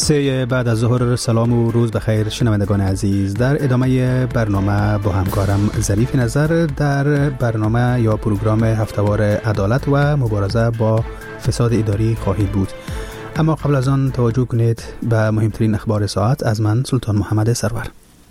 سه بعد از ظهر. سلام و روز بخیر شنوندگان عزیز. در ادامه برنامه با همکارم ظریف نظر در برنامه یا پروگرام هفتهوار عدالت و مبارزه با فساد اداری خواهید بود. اما قبل از آن توجه کنید به مهمترین اخبار ساعت از من سلطان محمد سرور.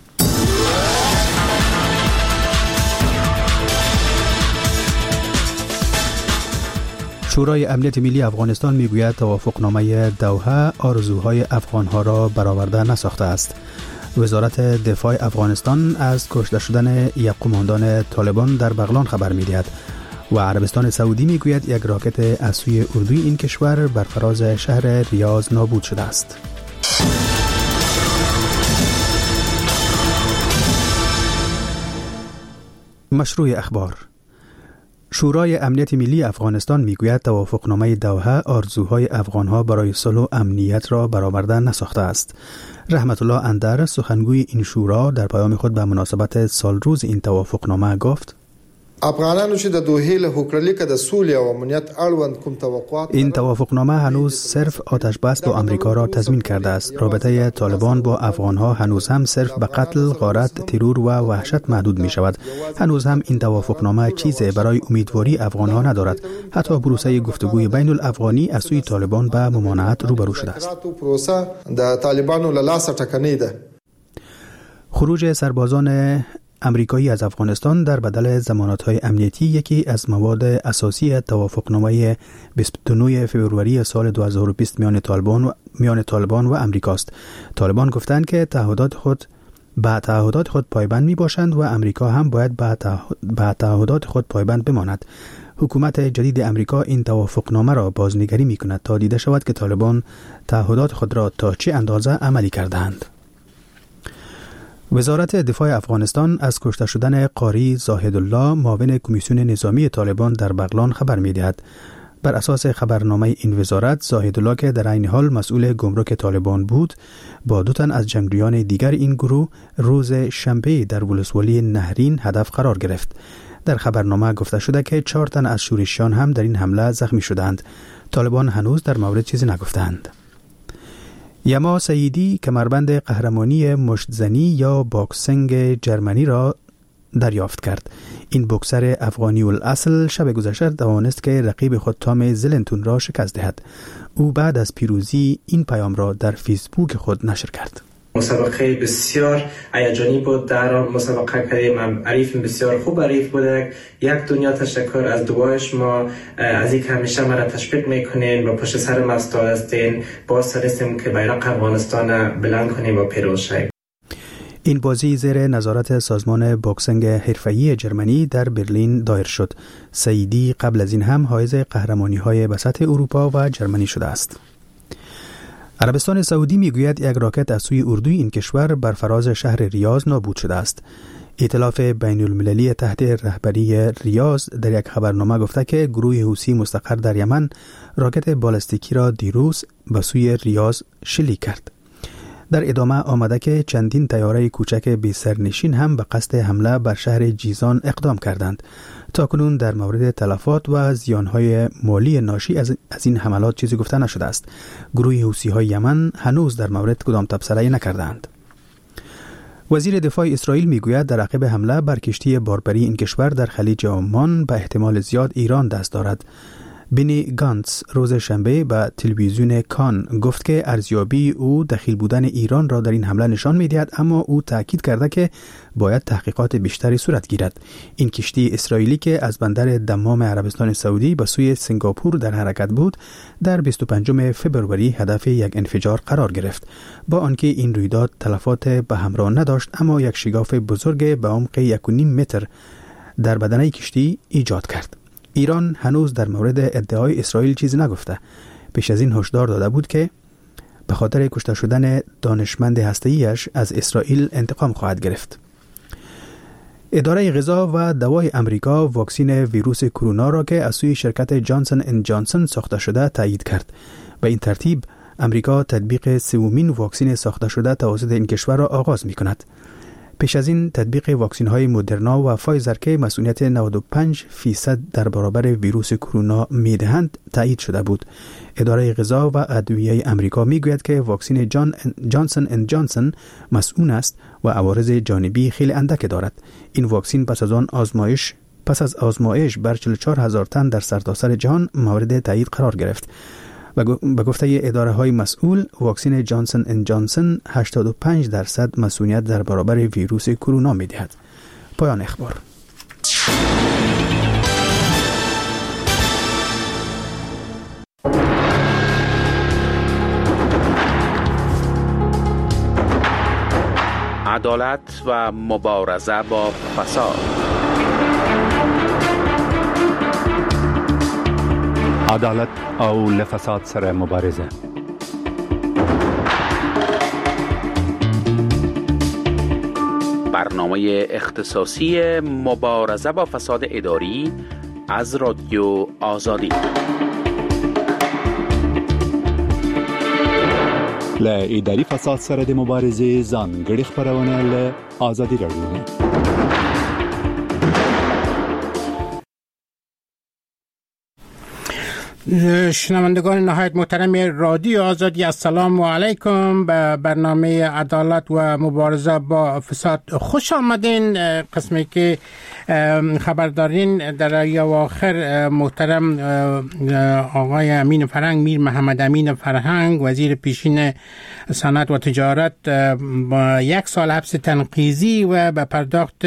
شورای امنیت ملی افغانستان میگوید توافقنامه دوحه آرزوهای افغانها را برآورده نساخته است. وزارت دفاع افغانستان از کشته شدن یک قماندان طالبان در بغلان خبر میدهد و عربستان سعودی میگوید یک راکت از سوی اردوی این کشور بر فراز شهر ریاض نابود شده است. مشروع اخبار. شورای امنیت ملی افغانستان میگوید توافقنامه دوحه آرزوهای افغانها برای صلح و امنیت را برآورده نساخته است. رحمت الله اندر سخنگوی این شورا در پیام خود به مناسبت سالروز این توافقنامه گفت: افغانانو چې د دوحې له هوکړلیکه د سولې او امنیت اړوند کوم توقعات این توافقنامه هنوز صرف آتش بس با آمریکا را تضمین کرده است. رابطه طالبان با افغانها هنوز هم صرف به قتل، غارت، ترور و وحشت محدود می شود. هنوز هم این توافقنامه چیزی برای امیدواری افغانها ندارد. حتی پروسه گفتگوی بین الافغانی از سوی طالبان به ممانعت روبرو شده است. پروسه د طالبانو له لاسه ټکنۍ ده. خروج سربازان امریکایی از افغانستان در بدل ضمانت‌های امنیتی یکی از مواد اساسی توافقنامه 29 فوریه سال 2020 میان طالبان و امریکاست. طالبان گفتند که تعهدات خود پایبند میباشند و امریکا هم باید به تعهدات خود پایبند بماند. حکومت جدید امریکا این توافقنامه را بازنگری میکند تا دیده شود که طالبان تعهدات خود را تا چه اندازه عملی کردند. وزارت دفاع افغانستان از کشته شدن قاری زاهدالله معاون کمیسیون نظامی طالبان در بغلان خبر می‌دهد. بر اساس خبرنامه این وزارت، زاهدالله که در عین حال مسئول گمرک طالبان بود، با 2 تن از جنگجویان دیگر این گروه روز شنبه در ولسوالی نهرین هدف قرار گرفت. در خبرنامه گفته شده که 4 تن از شورشیان هم در این حمله زخمی شدند. طالبان هنوز در مورد چیزی نگفتند. یما سعیدی کمربند قهرمانی مشتزنی یا باکسینگ جرمنی را دریافت کرد. این بوکسر افغانی الاصل شب گذشته توانست که رقیب خود تام زلنتون را شکست دهد. او بعد از پیروزی این پیام را در فیسبوک خود نشر کرد. مسابقه بسیار هیجانی بود. در مسابقه کردیم، حریف بسیار خوب حریف بوده. یک دنیا تشکر از دوای شما، از اینکه همیشه مرا تشویق میکنین و پشت سر ما استاد هستین. باعث هستیم که بیرق افغانستان بلند کنیم و پیروز شویم. این بازی زیر نظارت سازمان باکسینگ حرفه‌ای جرمنی در برلین دایر شد. سعیدی قبل از این هم حائز قهرمانی‌های به سطح اروپا و جرمنی شده است. عربستان سعودی میگوید یک راکت از سوی اردوی این کشور بر فراز شهر ریاض نابود شده است. ائتلاف بین المللی تحت رهبری ریاض در یک خبرنامه گفته که گروه حوثی مستقر در یمن راکت بالستیکی را دیروز به سوی ریاض شلیک کرد. در ادامه آمده که چندین طیاره کوچک بی سرنشین هم به قصد حمله بر شهر جیزان اقدام کردند. تاکنون در مورد تلفات و زیانهای مالی ناشی از این حملات چیزی گفته نشده است. گروه حوثی‌های یمن هنوز در مورد کدام تبصره نکردند. وزیر دفاع اسرائیل میگوید در عقب حمله بر کشتی باربری این کشور در خلیج عمان به احتمال زیاد ایران دست دارد. بنی گانتس روز شنبه به تلویزیون کان گفت که ارزیابی او دخیل بودن ایران را در این حمله نشان می‌دهد، اما او تاکید کرده که باید تحقیقات بیشتری صورت گیرد. این کشتی اسرائیلی که از بندر دمام عربستان سعودی به سوی سنگاپور در حرکت بود، در 25 فوریه هدف یک انفجار قرار گرفت. با آنکه این رویداد تلفات به همراه نداشت، اما یک شگاف بزرگ به عمق 1.5 متر در بدنه کشتی ایجاد کرد. ایران هنوز در مورد ادعای اسرائیل چیزی نگفته. پیش از این هشدار داده بود که به خاطر کشته شدن دانشمند هسته‌ایش از اسرائیل انتقام خواهد گرفت. اداره غذا و دوای امریکا واکسن ویروس کرونا را که از سوی شرکت جانسن اند جانسن ساخته شده تایید کرد. به این ترتیب امریکا تطبیق سومین واکسن ساخته شده توسط این کشور را آغاز می‌کند. پیش از این تطبیق واکسین های مدرنا و فایزر که مسئولیت 95% در برابر ویروس کرونا میدهند تایید شده بود. اداره غذا و ادویه آمریکا میگوید که واکسن جانسن اند جانسن مسئول است و عوارض جانبی خیلی اندک دارد. این واکسن پس از آزمایش بر 44,000 تن در سرتاسر جهان مورد تایید قرار گرفت. به گفته اداره های مسئول، واکسن جانسن اند جانسن 85% مسئولیت در برابر ویروس کرونا می‌دهد. پایان اخبار. عدالت و مبارزه با فساد. عدالت او لفساد سره مبارزه. برنامه اختصاصی مبارزه با فساد اداری از رادیو آزادی. ل اداری فساد سره د مبارزه ځانګړي خبرونه ل آزادی رادیو. شنوندگان نهایت محترم رادیو آزادی، السلام علیکم. به برنامه عدالت و مبارزه با فساد خوش آمدین. قسمی که خبر دارین در اواخر محترم آقای امین فرهنگ، میر محمد امین فرهنگ، وزیر پیشین صنعت و تجارت، با 1 سال حبس تنقیزی و به پرداخت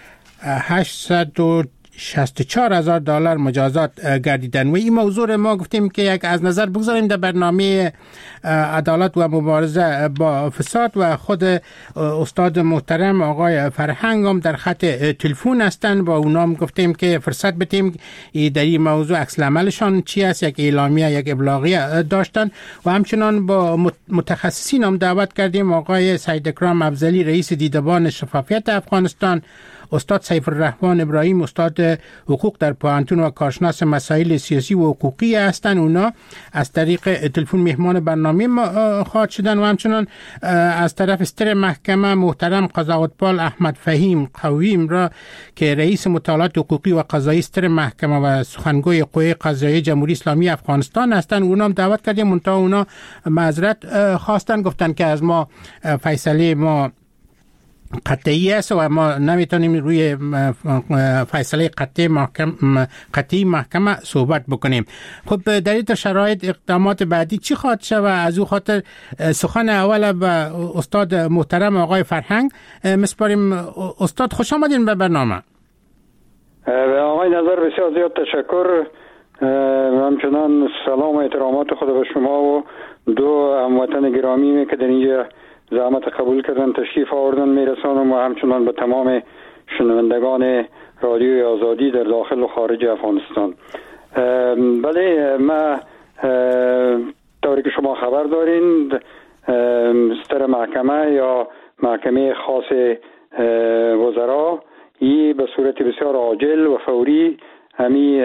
$864,000 مجازات گردیدن. و این موضوع ما گفتیم که یک از نظر بگذاریم در برنامه عدالت و مبارزه با فساد و خود استاد محترم آقای فرهنگ هم در خط تلفن هستند. با اونا هم گفتیم که فرصت بدیم در این موضوع عکس العملشان چی است، یک اعلامیه یک ابلاغیه داشتن. و همچنان با متخصصین هم دعوت کردیم، آقای سید اکرام افضلی رئیس دیدبان شفافیت افغانستان، استاد سیف الرحمن ابراهیم استاد حقوق در پوهنتون و کارشناس مسائل سیاسی و حقوقی هستند. اونا از طریق تلفن مهمان برنامه ما خواهد شدن. و همچنان از طرف ستر محکمه محترم قضاوتپال احمد فهیم قویم را که رئیس مطالعات حقوقی و قضایی ستر محکمه و سخنگوی قوه قضاییه جمهوری اسلامی افغانستان هستند. اونا هم دعوت کردیم، منتها اونا معذرت خواستن، گفتن که از ما فیصله ما قطعی است و ما نمیتونیم روی فیصله قطعی محکمه صحبت بکنیم. خب در این شرایط اقدامات بعدی چی خواهد شد؟ و از او خاطر سخن اول به استاد محترم آقای فرهنگ مسپاریم. استاد خوش آمدین به برنامه. به آقای نظر بسیار زیاد تشکر. همچنان سلام و احترامات خود به شما و دو هموطن گرامی که در اینجا زحمت قبول کردن تشریف آوردن میرسانم و همچنان به تمام شنوندگان رادیوی آزادی در داخل و خارج افغانستان. بله، ما طوری که شما خبر دارین ستر محکمه یا محکمه خاص وزرا ای به صورت بسیار عاجل و فوری همی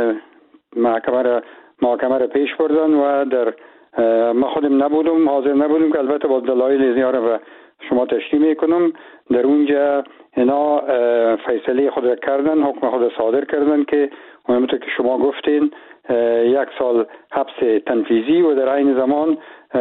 محکمه را پیش بردن و در ما خودم حاضر نبودم که البته با دلایل زیاره به شما تشریح میکنم. در اونجا اینا فیصله خود کردن، حکم خود صادر کردن که همونطور که شما گفتین 1 سال حبس تنفیذی و در عین زمان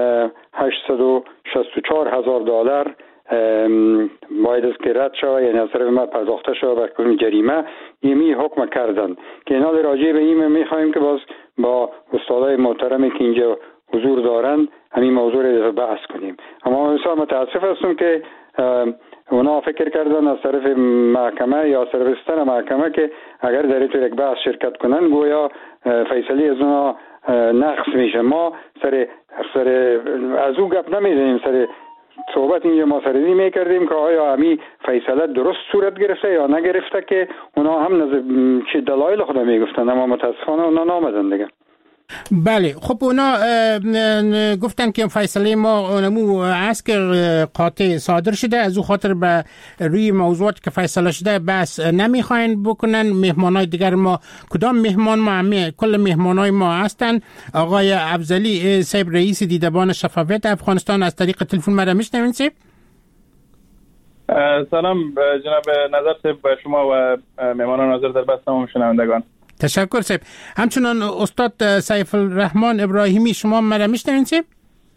$864,000 باید از که رد شود، یعنی از طرف ما پرداخته شود به کنون جریمه. یمی حکم کردن که اینا راجع به این میخوایم که باز با استادای محترمی که اینجا حضور دارن همین موضوع رو بحث کنیم. اما بسیار متاسف هستم که اونا فکر کردن از طرف محکمه یا سرویستان محکمه که اگر در این یک بحث شرکت کنن گویا فیصله از اونا نقص میشه. ما سر از او گپ نمیزنیم، سر صحبت اینجا ما سردی میکردیم که آیا همی فیصله درست صورت گرفته یا نگرفته، که اونا هم چه دلایل خود میگفتن، اما متاسفانه اونا نامدن دیگه. بله، خب اونا گفتن که فیصله ما نمو است که قاطع صادر شده، از او خاطر به روی موضوعات که فیصله شده بس نمیخواین بکنن. مهمانای دیگر ما کدام مهمان؟ ما کل مهمانای ما هستن. آقای افضلی صاحب رئیس دیدبان شفافیت افغانستان از طریق تلفن مرا میشنوین؟ سلام جناب نظر صاحب، شما و مهمانان حاضر در بحث و شنوندگان. تشکر صاحب. همچنان استاد سیف الرحمن ابراهیمی، شما مرا میشنوید صاحب؟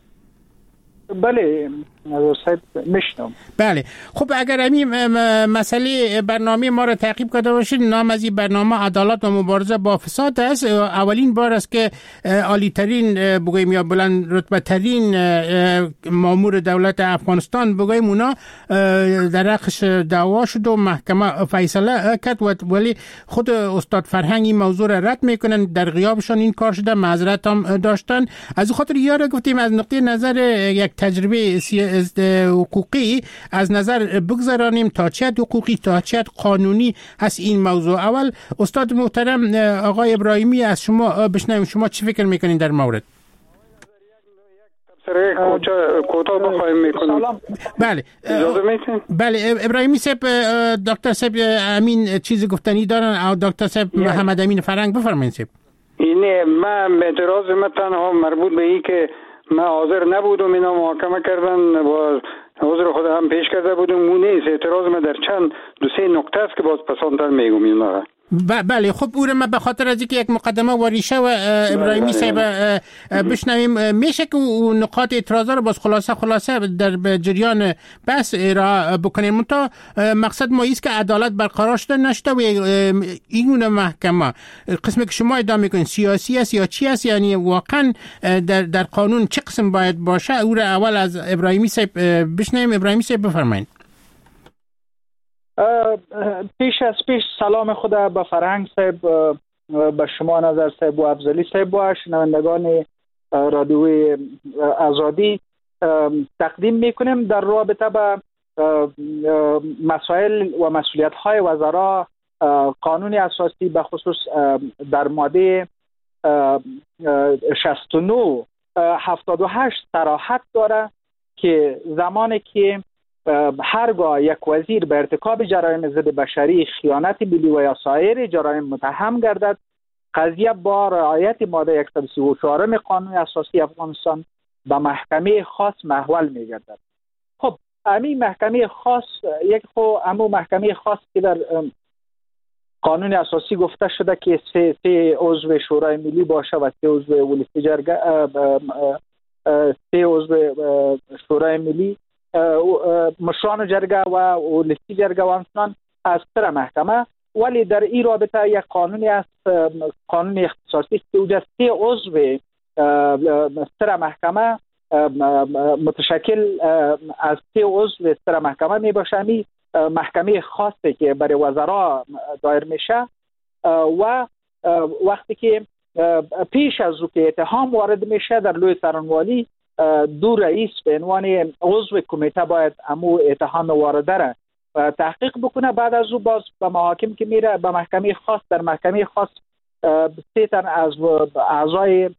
بله نظر صاحب میشنم. بله خب اگر همین مسئله برنامه ما را تعقیب کرده باشید، نام از این برنامه عدالت و مبارزه با فساد است. اولین بار است که عالی ترین بگوییم یا بلند رتبه ترین مامور دولت افغانستان بگوییم اونا در حقش دعوا شد و محکمه فیصله کرد، ولی خود استاد فرهنگ این موضوع را رد میکنن. در غیابشان این کار شده، معذرت هم داشتن. از خاطر یاره گفتیم از نقطه نظر یک تجربه حقوقی از نظر بگذارانیم تا چه حقوقی تا چه قانونی هست این موضوع. اول استاد محترم آقای ابراهیمی از شما بشنویم، شما چی فکر میکنین در مورد؟ کوتاه بخوایم میکنم. بله بله ابراهیمی صاحب، دکتر صاحب امین چیزی گفتنی دارن او دکتر صاحب محمد امین فرنگ بفرمایید صاحب. اینه من اعتراض من تنها مربوط به این که من حاضر نبودم اینا محاکمه کردن و حضور خود هم پیش کرده بودم، اون نیست. اعتراض من در چند دو سه نکته است که باز پسندتر میگم اینا. بله خب او را من به خاطر از اینکه یک مقدمه و ریشه و ابراهیمی صاحب بشنویم، میشه که اون نقاط اعتراضا رو باز خلاصه در جریان بحث ارائه بکنیم. منتها مقصد ما است که عدالت برقرار شده نشده و این محکمه قسمی که شما ادعا میکنید سیاسی است یا چی است، یعنی واقعا در قانون چه قسم باید باشه، او را اول از ابراهیمی صاحب بشنویم. ابراهیمی صاحب بفرمایید. پیش سلام خود به فرهنگ صاحب، به شما نظر صاحب و افضلی صاحب و شنوندگان رادیوی آزادی تقدیم میکنیم در رابطه به مسائل و مسئولیت های وزرا. قانون اساسی به خصوص در ماده 69 78 صراحت داره که زمانی که هرگاه یک وزیر به ارتکاب جرایم ضد بشری، خیانت ملی و یا سایر جرایم متهم گردد، قضیه با رعایت ماده 134 قانون اساسی افغانستان به محکمه خاص محول می‌گردد. خب همین محکمه خاص محکمه خاص که در قانون اساسی گفته شده که سه عضو شورای ملی باشه و سه عضو ولسی جرگه، سه عضو شورای ملی، مشران جرگه و ولسی جرگه و همچنان از سر محکمه. ولی در این رابطه یک قانونی است، قانون اختصاصی که اوجه سه عضو سر محکمه متشکل از سه عضو سر محکمه می باشه. می محکمه خاصی که برای وزرا دایر میشه و وقتی که پیش از او که اتهام وارد میشه در لوی سرانوالی دو رئیس به عنوان عضو کمیته باید امو اتهام وارده را تحقیق بکنه. بعد از او باز به محاکم که میره به محکمه خاص، در محکمه خاص سه تن از اعضای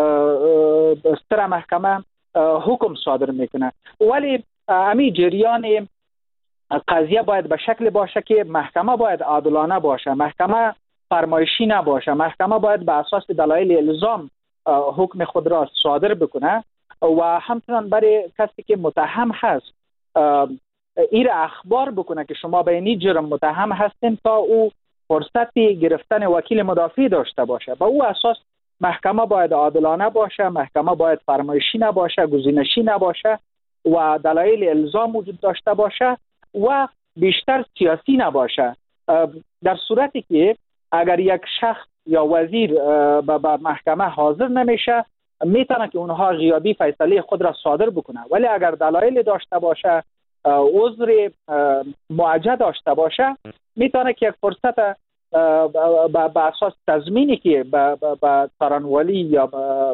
سر محکمه حکم صادر میکنه. ولی همین جریان قضیه باید به شکل باشه که محکمه باید عادلانه باشه، محکمه فرمایشی نباشه، محکمه باید به اساس دلایل الزام حکم خود را صادر بکنه و همچنان برای کسی که متهم هست این اخبار بکنه که شما به این جرم متهم هستین تا او فرصت گرفتن وکیل مدافع داشته باشه. به او اساس محکمه باید عادلانه باشه، محکمه باید فرمایشی نباشه، گزینشی نباشه و دلایل الزام وجود داشته باشه و بیشتر سیاسی نباشه. در صورتی که اگر یک شخص یا وزیر به محکمه حاضر نمیشه، میتونه که اونها غیابی فیصله خود را صادر بکنه. ولی اگر دلایل داشته باشه، عذر معجه داشته باشه، میتونه که یک فرصت به اساس تضمینی که به سرانوالی یا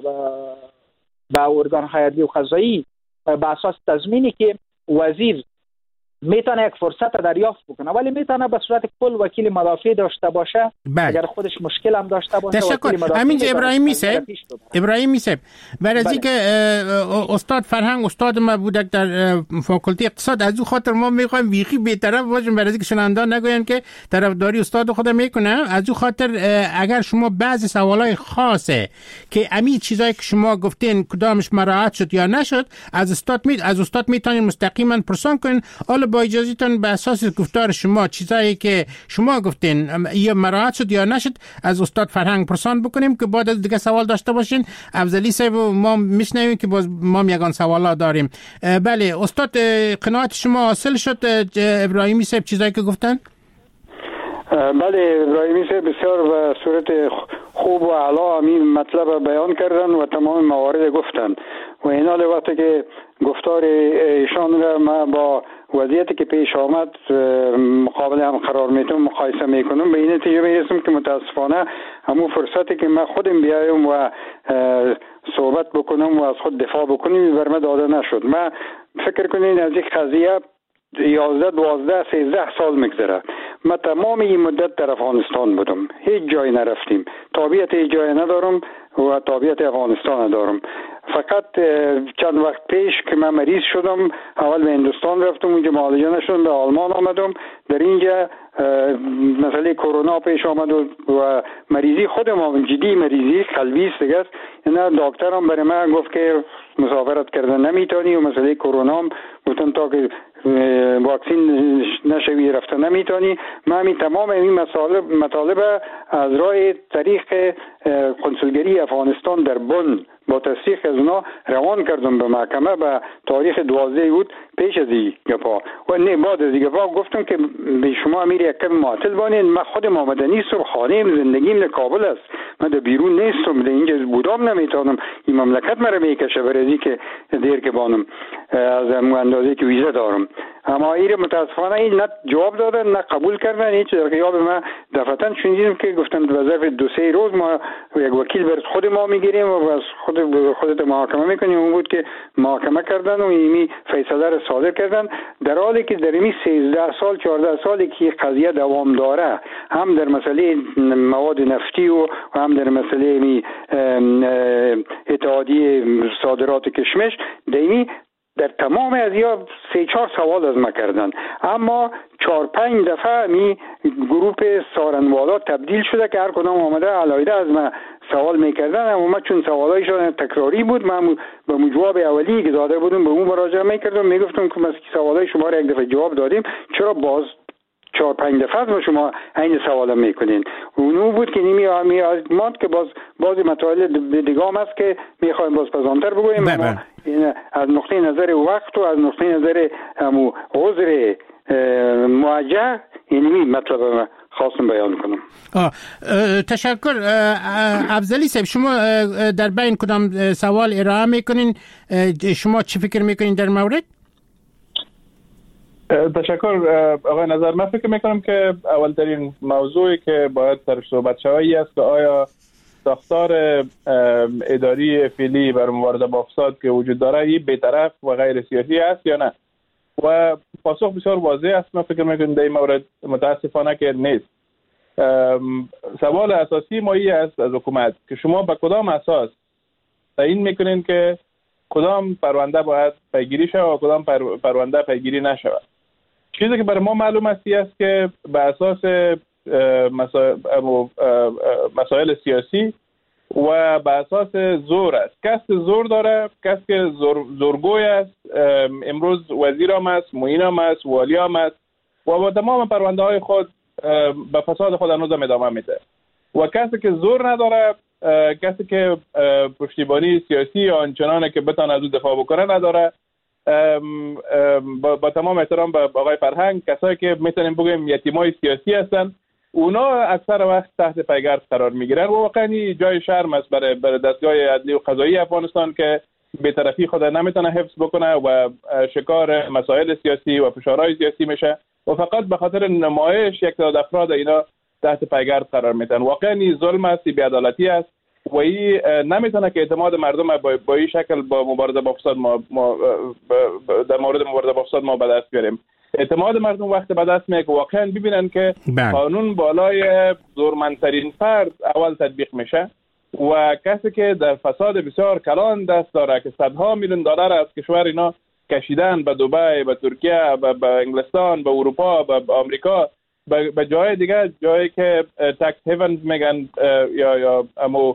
به ارگان‌های عدلی و قضایی به اساس تضمینی که وزیر میتونه یک فرصت دریافت بکنه، ولی میتونه به صورت کل وکیل مدافع داشته باشه. اگر خودش مشکل هم داشته باشه. تشکر. همین ابراهیمی صاحب برای از اینکه استاد فرهنگ استاد ما بودک در فاکولته اقتصاد، از او خاطر ما میخوایم ویقی بی‌طرف باشیم برای اینکه شنوندگان نگوین که طرفداری استاد خود میکنه. از او خاطر اگر شما بعضی سوالای خاصه که همین چیزایی که شما گفتین کدامش مراعات شد یا نشد، از استاد میتونین مستقیما پرسان کنین. حالا با اجازهتون به اساس گفتار شما چیزایی که شما گفتین یا مراحت شد یا نشد از استاد فرهنگ پرسان بکنیم که بعد از دیگه سوال داشته باشین. افضلی صاحب ما میشنویم که باز ما یگان سوالا داریم. بله استاد قناعت شما حاصل شد ابراهیمی صاحب چیزایی که گفتن؟ بله ابراهیمی صاحب بسیار به صورت خوب و اعلی همین مطلب بیان کردن و تمام موارد گفتن و این حال وقتی که گفتار ایشان را ما با وضعیتی که پیش آمد مقابل هم قرار میتونم مقایسه میکنم به این نتیجه میرسم که متاسفانه همون فرصتی که من خودم بیایم و صحبت بکنم و از خود دفاع بکنم بر من داده نشد. من فکر کنین از یک قضیه 11 12 13 سال میگذره. من تمام این مدت در افغانستان بودم، هیچ جایی نرفتیم، تابعیت هیچ جایی ندارم و تابعیت افغانستان ندارم. فقط چند وقت پیش که من مریض شدم اول به هندوستان رفتم، اونجا معالجه نشدم، به آلمان آمدم. در اینجا مسئله کرونا پیش آمد و مریضی خودم جدی مریضی قلبی است دیگه. اینا دکترم برای من گفت که مسافرت کردن نمیتونی و مسئله کرونا هم گفتن تا که واکسین نشوی رفته نمیتونی. من همین تمام این مطالب از راه طریق کنسولگری افغانستان در بن با تصدیق از اونا روان کردم به محکمه به تاریخ 12 بود پیش از این گپا و نه بعد از این گپا گفتم که به شما امیر یک کم معطل بانید. من خودم آمده نیستم، خانه‌ام زندگیم در کابل است، من در بیرون نیستم، در اینجا بودم نمیتونم این مملکت مرا میکشه برای که دیر که بانم از اندازه که ویزا دارم. اما این متاسفانه این نه جواب دادن نه قبول کردن. هیچ در غیاب ما دفعتاً شنیدیم که گفتن به ظرف 2-3 روز ما یک وکیل بر خود ما میگیریم و از خودت محاکمه میکنیم. اون بود که محاکمه کردن و ایمی فیصله را صادر کردن، در حالی که در این 13 سال 14 سالی که قضیه دوام داره، هم در مسئله مواد نفتی و هم در مسئله اتحادیه صادرات کشمش دیمی در تمام از یا 3-4 سوال از ما کردن. اما 4-5 دفعه می گروپ سارنوالا تبدیل شده که هر کدام آمده علایده از ما سوال میکردن. اما من چون سوالایشان تکراری بود من به جواب اولی که داده بودم به اون مراجعه میکردم، میگفتم که ما سوالای شما را یک دفعه جواب دادیم، چرا باز 4-5 دفعه از شما این سوالا میکنین؟ اونو بود که نیمی آزماد که باز مسائل دیگه هم هست که میخوایم باز پزانتر بگویم. اما از نقطه نظر وقت و از نقطه نظر عذر موجه اینمی مطلب خواستم بیان کنم. تشکر. افضلی صاحب شما در بین کدام سوال ارائه میکنین؟ شما چی فکر میکنین در مورد؟ تشکر آقای نظر. من فکر میکنم که اولترین موضوعی که باید سرش صحبت شوی است که آیا ساختار اداری فعلی بر مبارزه با فساد که وجود داره این بی‌طرف و غیر سیاسی است یا نه؟ و پاسخ بسیار واضح است. من فکر میکنم در این مورد متاسفانه که نیست. سوال اساسی ما این است از حکومت که شما به کدام اساس تعیین میکنین که کدام پرونده باید پیگیری شود و کدام پرونده پیگیری نشود؟ چیزی که برای ما معلوم است که به اساس مسائل سیاسی و به اساس زور است. کس که زور داره، کس که زورگوی است، امروز وزیر هم است، معین هم است، والی هم است و با تمام پرونده های خود به فساد خود هنوز ادامه میده. و کسی که زور نداره، کسی که پشتیبانی سیاسی آنچنانه که بتونه از او دفاع بکنه نداره. با تمام احترام به آقای فرهنگ، کسایی که میتونیم بگیم یتیمای سیاسی هستن، اونا اکثر وقت تحت پیگرد قرار میگیرن و واقعا جای شرم است برای دستگاه عدلی و قضایی افغانستان که بی‌طرفی خود نمیتونه حفظ بکنه و شکار مسائل سیاسی و فشارهای سیاسی میشه و فقط به خاطر نمایش یک تعداد افراد اینا تحت پیگرد قرار میتن. واقعا این ظلم است، بی‌عدالتی است و این نمیتونه که اعتماد مردم با این شکل با مبارزه با فساد در مورد مبارزه با فساد ما به دست بیاریم. اعتماد مردم وقت به دست میاد که واقعا ببینن که قانون بالای زورمندترین فرد اول تطبیق میشه و کسی که در فساد بسیار کلان دست داره که صدها میلیون دلار از کشور اینا کشیدن به دبی، به ترکیه، به انگلستان، به اروپا، به آمریکا، به جای دیگه، جایی که تکس هیون میگن یا امو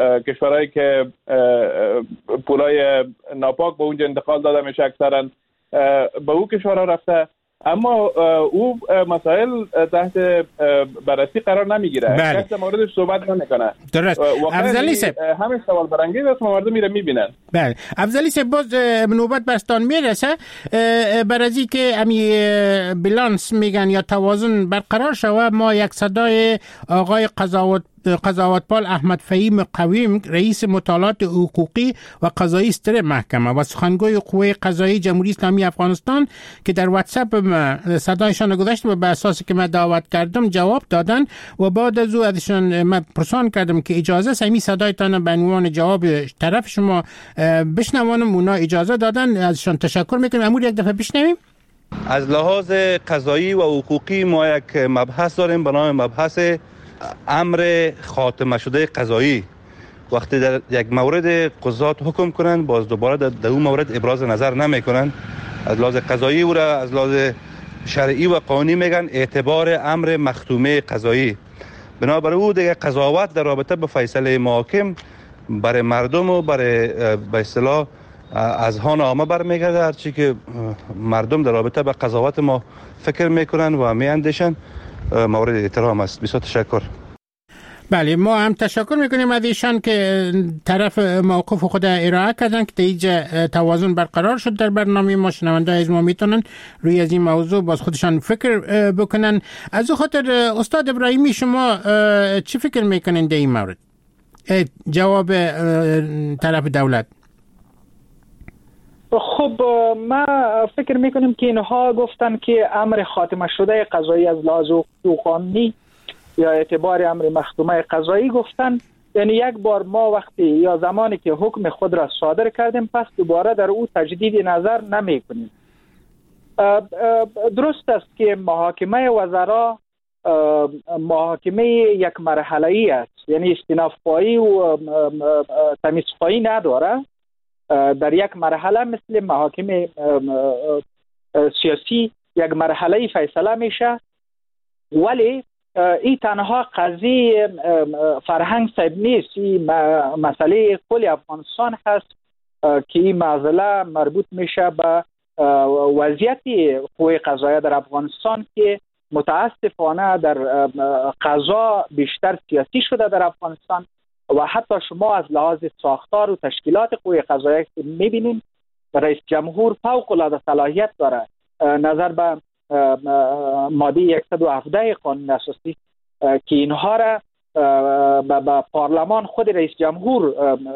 کشورهایی که پولای ناپاک به اونجا انتقال داده میشه اکثرا به او کشورها رفته، اما او مسائل تحت بررسی قرار نمیگیره. کسی موردش صحبت نمیکنه. درست. افضلی صاحب همین سوال برانگیز است، مردم میره میبینن. بله. افضلی صاحب باز نوبت برستان میرسه برازی که امی بالانس میگن یا توازن برقرار شوه. ما یک صدای آقای قضاوتپال احمد فهیم قویم رئیس مطالعات حقوقی و قضایی ستر محکمه و سخنگوی قوه قضایی جمهوری اسلامی افغانستان که در واتساپ صدایشان گذاشت و به اساسی که من دعوت کردم جواب دادن و بعد از او ازشان من پرسان کردم که اجازه سمی صدایتان به عنوان جواب طرف شما بشنوانم. اونا اجازه دادن، ازشان تشکر میکنم. امور یک دفعه بشنویم. از لحاظ قضایی و حقوقی ما یک مبحث داریم به نام مبحث امر خاتمه شده قضایی. وقتی در یک مورد قضات حکم کنند باز دوباره در اون مورد ابراز نظر نمی کنند، از لحاظ قضایی او را از لحاظ شرعی و قانونی میگن اعتبار امر مختومه قضایی. بنابراین او دیگه قضاوت در رابطه به فیصله محاکم برای مردم و برای به اصطلاح اذهان عامه برمیگرده. هرچی که مردم در رابطه به قضاوت ما فکر میکنن و میاندیشن مورد احترام است. بسیار تشکر. بله، ما هم تشکر میکنیم از ایشان که طرف موقف خود ارائه کردن که دیگه توازن برقرار شد در برنامه ما. شنونده از ما میتونن روی از این موضوع باز خودشان فکر بکنن. از او خاطر استاد ابراهیمی شما چی فکر میکنین در این مورد؟ جواب طرف دولت. خب ما فکر میکنیم که اینها گفتن که امر خاتمه شده قضایی از لحاظ حقوقی یا اعتبار امر مختومه قضایی گفتن، یعنی یک بار ما وقتی یا زمانی که حکم خود را صادر کردیم پس دوباره در او تجدید نظر نمی کنیم. درست است که محاکمه وزرا محاکمه یک مرحله‌ای است، یعنی استیناف‌خواهی و تمیزخواهی نداره. در یک مرحله مثل محاکم سیاسی یک مرحله فیصله میشه، ولی این تنها قضیه فرهنگ صاحب نیست، این مسئله کل افغانستان هست که این معضله مربوط میشه به وضعیت قوه قضاییه در افغانستان که متاسفانه در قضا بیشتر سیاسی شده در افغانستان و حتی شما از لحاظ ساختار و تشکیلات قوه قضاییه که میبینیم رئیس جمهور فوق العاده صلاحیت داره نظر به ماده 117 قانون اساسی که اینها را به پارلمان خود رئیس جمهور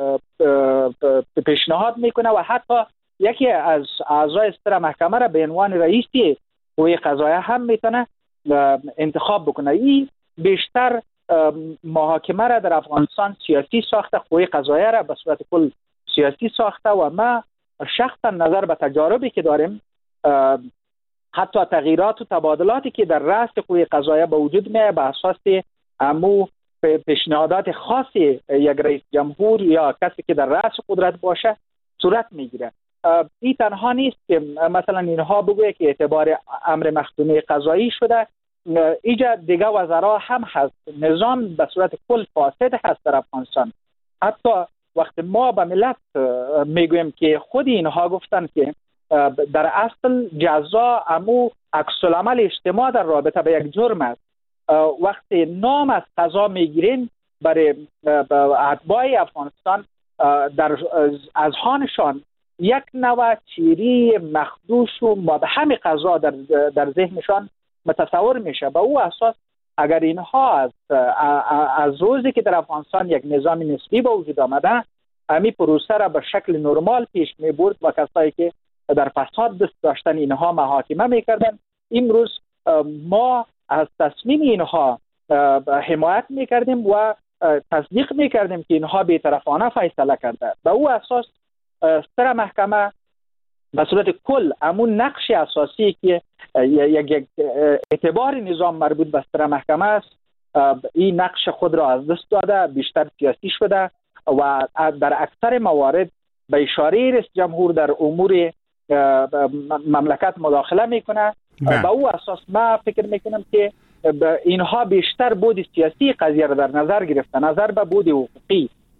پیشنهاد میکنه و حتی یکی از اعضای ستر محکمه را به عنوان رئیس قوه قضاییه هم میتونه انتخاب بکنه. این بیشتر محاکمه را در افغانستان سیاسی ساخته، قوه قضاییه را به صورت کل سیاسی ساخته و ما شخصا نظر به تجاربی که داریم، حتی تغییرات و تبادلاتی که در رأس قوه قضاییه به وجود میاد به اساس امو پیشنهادات خاصی یک رئیس جمهور یا کسی که در رأس قدرت باشه صورت میگیره. این تنها نیست که مثلا اینها بگویه که اعتبار امر مختومه قضایی شده، اینجا دیگه وزرا هم هست. نظام به صورت کل فاسد هست در افغانستان. حتی وقت ما به ملت میگویم که خود اینها گفتن که در اصل جزا امو عکس العمل اجتماع در رابطه به یک جرم است. وقتی نام از قضا میگیرین برای اتباع افغانستان در اذهانشان یک نوع چیری مخدوش و مبهم قضا در ذهنشان متصور میشه. به او اساس اگر اینها از روزی که در افغانستان یک نظام نسبی به وجود آمده امی پروسه را به شکل نرمال پیش میبرد و کسایی که در فساد دست داشتن اینها محاکمه میکردن، امروز ما از تصمیم اینها حمایت میکردیم و تصدیق میکردیم که اینها بی‌طرفانه فیصله کرده. به او اساس ستر محکمه به صورت کل همون نقش اساسی که یک اعتبار نظام مربوط به ستر محکمه است، این نقش خود را از دست داده، بیشتر سیاسی شده و در اکثر موارد به اشاره رئیس جمهور در امور مملکت مداخله میکنه. به او اساس ما فکر میکنم که اینها بیشتر بود سیاسی قضیه را در نظر گرفته، نظر به بود حقوقی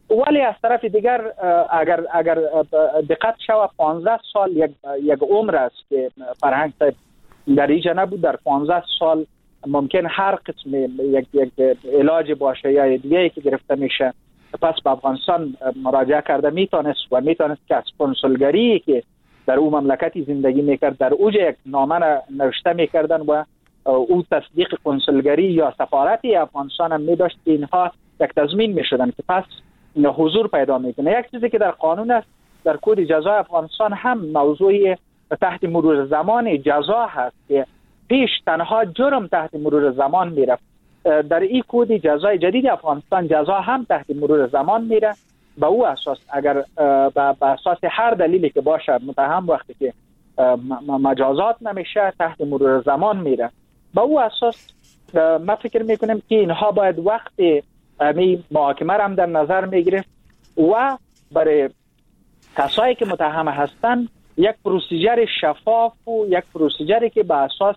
ولی از طرف دیگر اگر دقت شود 15 سال یک عمر است که فرهنگ صاحب در اینجا نبود. در 15 سال ممکن هر قسم یک علاج باشه یا دیگه که گرفته میشه، پس به افغانستان مراجعه کرده میتونست که از کنسولگری که در اون مملکتی زندگی میکرد در اوج یک نامه نوشته میکردن و او تصدیق کنسولگری یا سفارتی افغانستان هم میداشت که اینها یک تضمین میشدن که پس حضور پیدا میکنه. یک چیزی که در قانون است، در کد جزا افغانستان هم موضوع تحت مرور زمان جزا هست که پیش تنها جرم تحت مرور زمان میره. در این کد جزای جدید افغانستان جزا هم تحت مرور زمان میره. به او اساس اگر به اساس هر دلیلی که باشه متهم وقتی که مجازات نمیشه تحت مرور زمان میره. به او اساس ما فکر میکنم که اینها باید وقتی محاکمه را هم در نظر میگرفت و برای کسایی که متهم هستن یک پروسیجر شفاف و یک پروسیجری که به اساس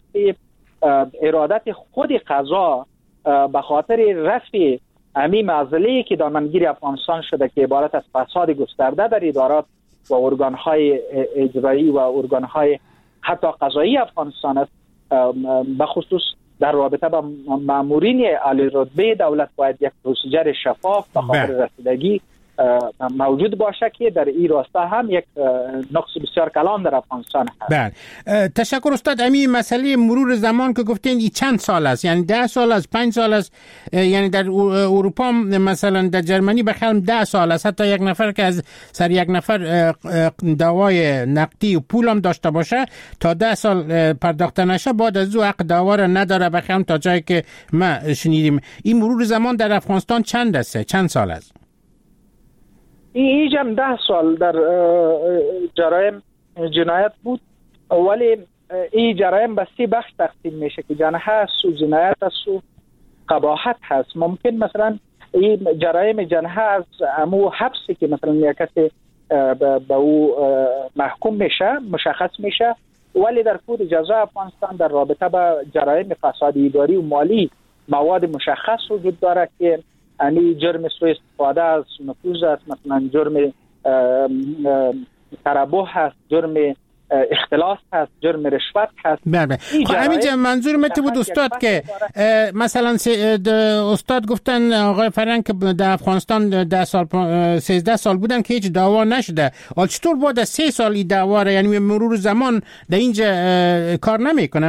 ارادت خود قضا به خاطر رفع امی معضله‌ای که دامنگیر افغانستان شده که عبارت از فساد گسترده در ادارات و ارگان‌های اجرایی و ارگان‌های حتی قضایی افغانستان است، به خصوص در رابطه با مامورین عالی رتبه دولت باید یک پروسیجر شفاف به خاطر رسیدگی موجود باشه که در این راستا هم یک نقص بسیار کلان در افغانستان هست. بله، تشکر استاد. امی مسئله مرور زمان که گفتین این چند سال است؟ یعنی 10 سال است، 5 سال است؟ یعنی در اروپا مثلا در جرمنی بخیرم 10 سال است، حتی یک نفر که از سر یک نفر دعوای نقدی و پول هم داشته باشه تا 10 سال پرداخته نشه بعد از او حق دعوا را نداره بخیرم تا جایی که ما شنیدیم. این مرور زمان در افغانستان چند سال است؟ این هم 10 سال در جرایم جنایت بود، ولی این جرایم به 3 بخش تقسیم میشه که جنایت هست و جنایت هست و قباحت هست. ممکن مثلا این جرایم جنایت از امو حبسی که مثلا یک کسی به او محکوم میشه مشخص میشه، ولی در کد جزا افغانستان در رابطه با جرایم فساد اداری و مالی مواد مشخص وجود داره که یعنی جرم سوء استفاده از نفوذ است، مثلا جرم تربح هست، جرم اختلاس هست، جرم رشوت هست. بله. خب همینجا منظور مت بود استاد که مثلا استاد گفتن آقای فرهنگ که در افغانستان 13 سال بودن که هیچ دعوا نشده. حالا چطور بعد از 3 سال این دعوا یعنی مرور زمان در اینجا کار نمیکنه؟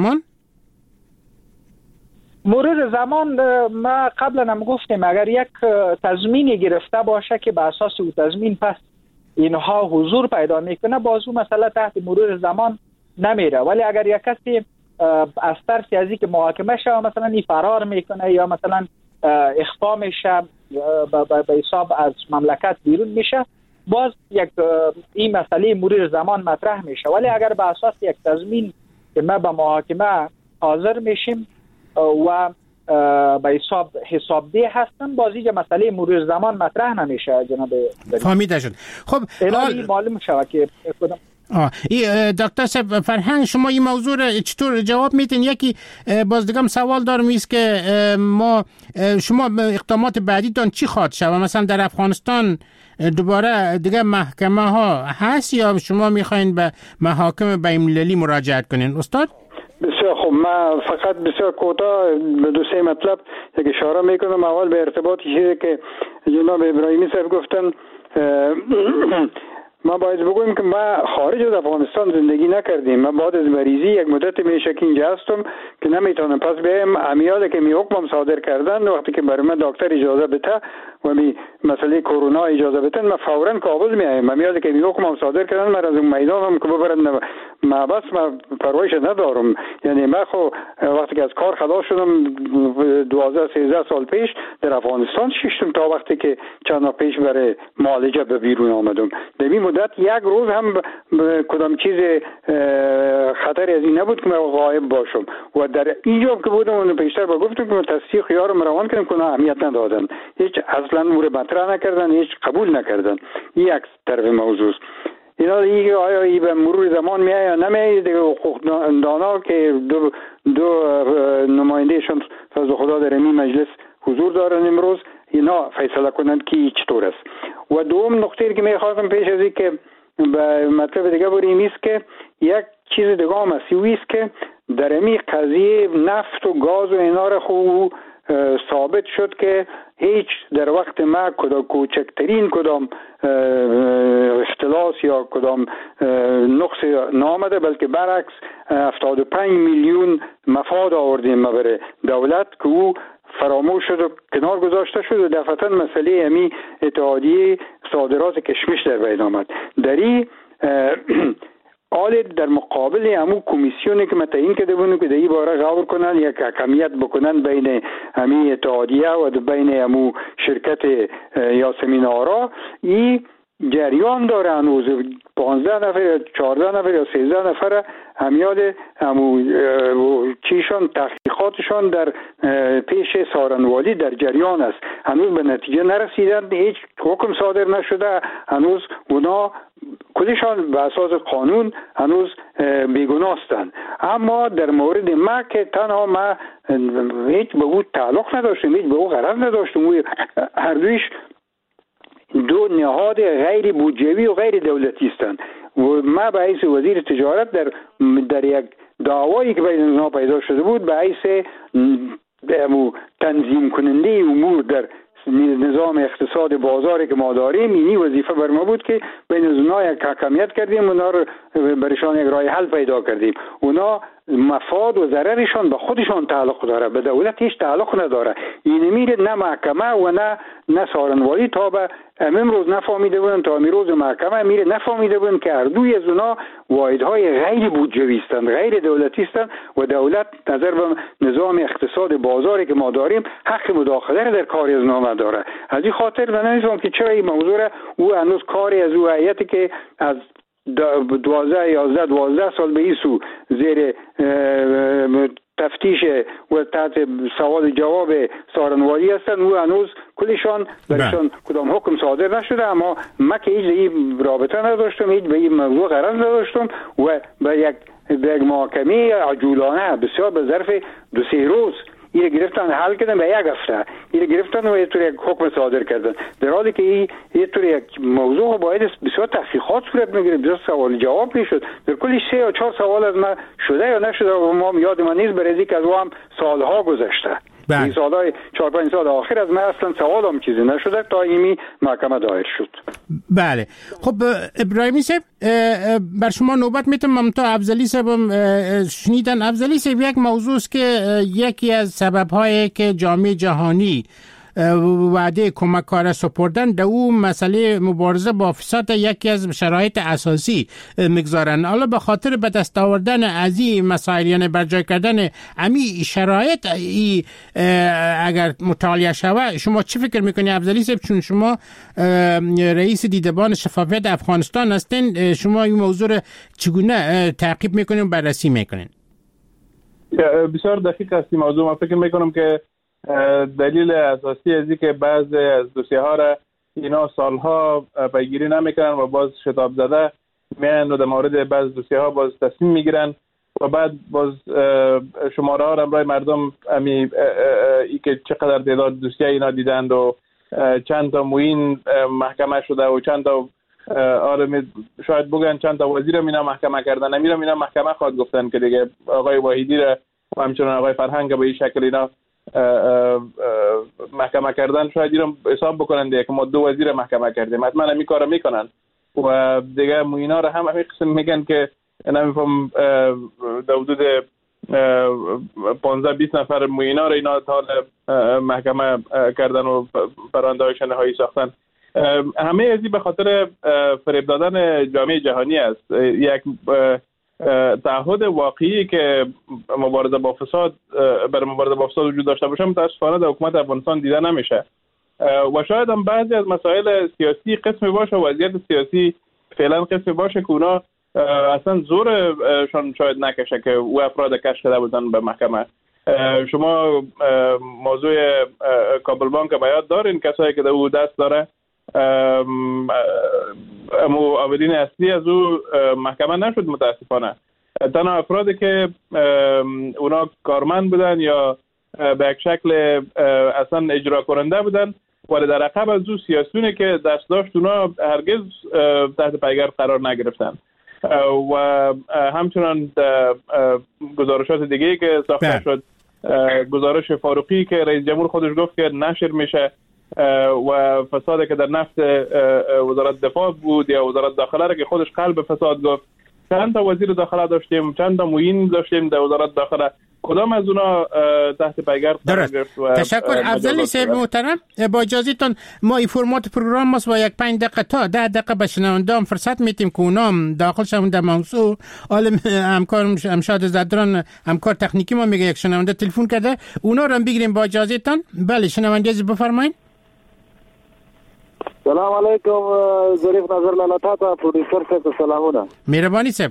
مرور زمان ما قبلا هم گفتیم اگر یک تضمینی گرفته باشه که به اساس او تضمین پس اینها حضور پیدا میکنه بازو مسئله تحت مرور زمان نمیره. ولی اگر یک کسی از ترس از اینکه محاکمه شه مثلا این فرار میکنه یا مثلا اخفا میشه به حساب از مملکت بیرون میشه، باز یک این مسئله مرور زمان مطرح میشه. ولی اگر به اساس یک تضمین که ما به محاکمه حاضر میشیم و به حسابدهی هستن بازی مسئله مرور زمان مطرح نمیشه. جناب فهمیده شد. خب معلوم شود که دکتر صاحب فرهنگ شما این موضوع را چطور جواب میتین؟ یکی باز دیگه سوال دارم است که شما اقدامات بعدیتان چی خواهد شد؟ مثلا در افغانستان دوباره دیگه محکمه ها هست یا شما میخواین به محاکم بین‌المللی مراجعت کنین استاد؟ بسیار خوب، من فقط بسیار کوتاه به 2-3 مطلب یک اشاره میکنم. اول به ارتباط چیزی که جناب ابراهیمی صاحب گفتن، ما باید بگویم که ما خارج از افغانستان زندگی نکردیم. من بعد از مریضی یک مدت میشه که اینجا هستم که نمیتونم پس بیایم امیال که می حکم صادر کردن وقتی که برای من دکتر اجازه بده و مسئله کرونا اجازه بده من فورا کابل میایم. امیال که می حکم صادر کردن من از اون میدانم که ببرن ما پروایش ندارم. یعنی من خو وقتی که از کار خلاص شدم 12-13 سال پیش در افغانستان شیشتم تا وقتی که چند پیش برای معالجه به بیرون آمدم. در این مدت یک روز هم کدام چیز خطری از این نبود که من غایب باشم و در اینجا که بودم اون پیشتر با گفتم که تصدیق خیارم روان کردم که اهمیت ندادن، هیچ اصلا مورد مطرح نکردن، هیچ قبول نکردن. این یک طرف موضوع است. اینا دیگه آیا ای به مرور زمان میاد یا نمیاد دیگه حقوقدانا که دو نمایندهشون فضل خدا در این مجلس حضور دارن امروز اینا فیصله کنند که چطور است. و دوم نکته که میخواستم پیش از این که به مطلب دیگه بریم است که یک چیز دیگه هم است که در این قضیه نفت و گاز و اینا را خوب ثابت شد که هیچ در وقت ما کوچکترین کدام اختلاس یا کدام نقص نامده، بلکه برعکس 75 میلیون مفاد آوردیم ما برای دولت که او فراموش شد و کنار گذاشته شد و دفعتا مسئله امی اتحادیه صادرات کشمش در بین آمد. در این حال در مقابل همون کمیسیونی که متعین کرده بودن که در این باره غور کنن یک حکمیت بکنن بین همین اتحادیه و بین همون شرکت یاسمین آرا، این جریان داره هنوز 15 نفر یا 14 نفر یا 13 نفر همیاد چیشان تحقیقاتشان در پیش سارنوالی در جریان است. هنوز به نتیجه نرسیدن، هیچ حکم صادر نشده، هنوز اونا کلشان به اساس قانون هنوز بیگناهستند. اما در مورد ما که تنها ما هیچ به او تعلق نداشتیم، هیچ به او غرض نداشتیم، هر دویش دو نهاد غیر بودجوی و غیر دولتی هستند و ما به حیث وزیر تجارت در یک دعوایی که بین اونها پیدا شده بود به حیث تنظیم کننده امور در نظام اقتصاد بازاری که ما داریم، اینی وظیفه بر ما بود که بین اونها یک حکمیت کردیم، اونا رو برشان یک راه حل پیدا کردیم. اونا مفاد و ضررشان به خودشان تعلق داره، به دولت هیچ تعلق نداره. این میره نه محکمه و نه سارنوالی تا به امروز نفهمیده بودن، تا امروز محکمه میره نفهمیده بودن که هر دوی از اونا واحدهای غیر بودجویی هستند، غیر دولتی هستند و دولت نظر به نظام اقتصاد بازاری که ما داریم حق مداخله در کاری از اونا نداره. از این خاطر من نمی‌فهمم که چرا این موضوع او هنوز کاری از او هیئتی که از 12 سال به ایسو زیر تفتیش و تحت سوال جواب سارنوالی هستند، او هنوز کلشان برشان کدام حکم صادر نشده. اما ما که هیچ این رابطه نداشتم، هیچ به این موضوع غرض نداشتم و به یک محاکمه عجولانه بسیار به ظرف 2-3 روز این گرفتن حل کردن، به یک هفته این گرفتن و اینطور یک حکم صادر کردن، در حالی که اینطور یک موضوع باید بسیار تحقیقات صورت میگیره، بسیار سوال جواب میشد. در کلی 3 یا 4 سوال از ما شده یا نشده و ما یاد من نیست، برای که از او هم سالها گذشته. این سالهای 4-5 سال آخر از من اصلا سوال هم چیزی نشده تا ایمی محکمه دایر شد. بله خب ابراهیمی صاحب بر شما نوبت میتونم. ممتا افضلی صاحب شنیدن. افضلی صاحب یک موضوع است که یکی از سبب‌هایی که جامعه جهانی وعده کمک کار سپردن در اون مسئله مبارزه با فساد یکی از شرایط اساسی میگذارن. حالا به خاطر به دست آوردن از این مسائل، یعنی برجای کردن امی شرایط اگر مطالعه شود، شما چی فکر میکنی افضلی صاحب؟ چون شما رئیس دیدبان شفافیت افغانستان هستین، شما این موضوع چگونه تعقیب میکنین و بررسی میکنین؟ بسیار دقیق است این موضوع. من فکر میکنم که دلیل اساسی از این که بعضی از دوسیه ها را اینا سالها پیگیری نمیکنن و باز شتاب زده میان و در مورد بعض دوسیه ها باز تصمیم میگیرن و بعد باز شماره ها را برای مردم ای که چقدر تعداد دوسیه اینا دیدند و چند تا معین محکمه شده و چند تا شاید بگن چند تا وزیر اینا محکمه کردن، اینا محکمه خواهد گفتن که دیگه آقای واحدی را و همچنان آقای فرهنگ به این شکل اینا محکمه کردن، شاید اینا حساب بکنن دیگه که ما 2 وزیر محکمه کردیم، حتما همین کارو میکنن و دیگه موینا رو هم همین قسم میگن که نمیفهم در حدود 15-20 نفر موینا رو اینا تا محکمه کردن و پرونده‌هاش نهایی ساختن. همه ازی به خاطر فریب دادن جامعه جهانی است. یک تعهد واقعی که مبارزه با فساد وجود داشته باشه متاسفانه در حکومت افغانستان دیده نمیشه و شاید هم بعضی از مسائل سیاسی قسمی باشه و وضعیت سیاسی فعلا قسمی باشه که اونا اصلا زورشان شاید نکشه که او افراد کش کرده بودن به محکمه. شما موضوع کابل بانک به یاد دارین، کسایی که در او دست داره اما عاملین اصلی از او محکمه نشد متاسفانه. تنها افرادی که اونا کارمند بودن یا به یک شکل اصلا اجرا کننده بودن ولی در عقب از او سیاسیونی که دست داشت اونا هرگز تحت پیگرد قرار نگرفتن و همچنان گزارشات دیگه که ساخته شد، گزارش فاروقی که رئیس جمهور خودش گفت که نشر میشه و فسادی که در نفت وزارت دفاع بود یا وزارت داخله را که خودش قلب فساد گفت. چند تا وزیر داخله داشتیم، چند تا معین داشتیم در وزارت داخله، کدام از اونا تحت پیگرد قرار گرفت؟ تشکر افضلی صاحب محترم. با اجازهتون ما این فرمات پروگرام ماست و یک 5 دقیقه تا 10 دقیقه به شنونده‌ام فرصت میتیم که اونام داخل شون در موضوع. عالم همکار امشاد زدران همکار تکنیکی ما میگه یک شنونده تلفن کرده، اونا رو هم بگیریم با اجازهتون. بله شنونده بفرمایید. سلام علیکم ظریف نظر لالتا پروډوسر صاحب سلامونه. مهرباني صاحب.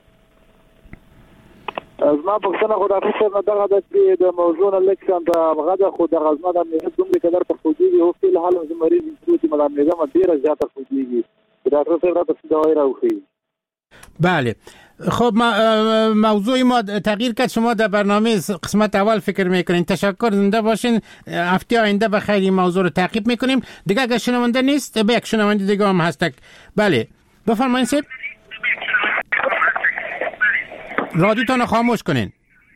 از ما پښتنه خدای صاحب دغه د موضوع نه لیکم د هغه خو د غزما د میږي دومره قدر په خوږي او په حال د مریض چې مله میږه ډیره زیاته خوږي. ډاکټر صاحب راته دوايي راوخی. بله خب موضوع ما تغییر کرد. شما در برنامه قسمت اول فکر میکنین. تشکر، زنده باشین. هفته آینده به خیر این موضوع رو تعقیب میکنیم. دیگه اگر شنونده نیست به یک شنونده دیگه هم هست. بله بفرمایید صاحب. رادیوتون خاموش کنین.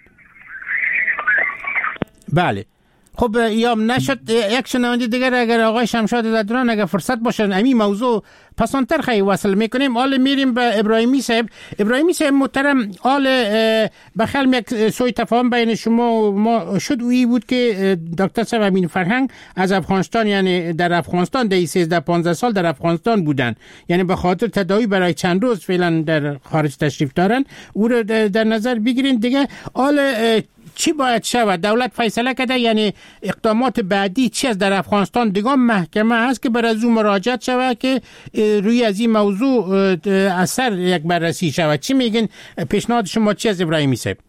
بله خب یا نشد یک شنونده دیگر اگر آقای شمشاد زدران اگر فرصت باشه همین موضوع پسانتر خیلی وصل میکنیم. حالا میریم به ابراهیمی صاحب. ابراهیمی صاحب محترم، حال بخل یک سوی تفاهم بین شما و ما شد وی بود که دکتر صاحب امین فرهنگ از افغانستان، یعنی در افغانستان در 13-15 سال در افغانستان بودن، یعنی به خاطر تداوی برای چند روز فعلا در خارج تشریف دارن، او رو در نظر بگیرین. دیگه حال چی باید شود؟ دولت فیصله کرده، یعنی اقدامات بعدی چی از در افغانستان؟ دیگه محکمه هست که برای او مراجعت شود که روی از این موضوع اثر یک بررسی شود. چی میگن؟ پیشنهاد شما چی از ابراهیمی صاحب؟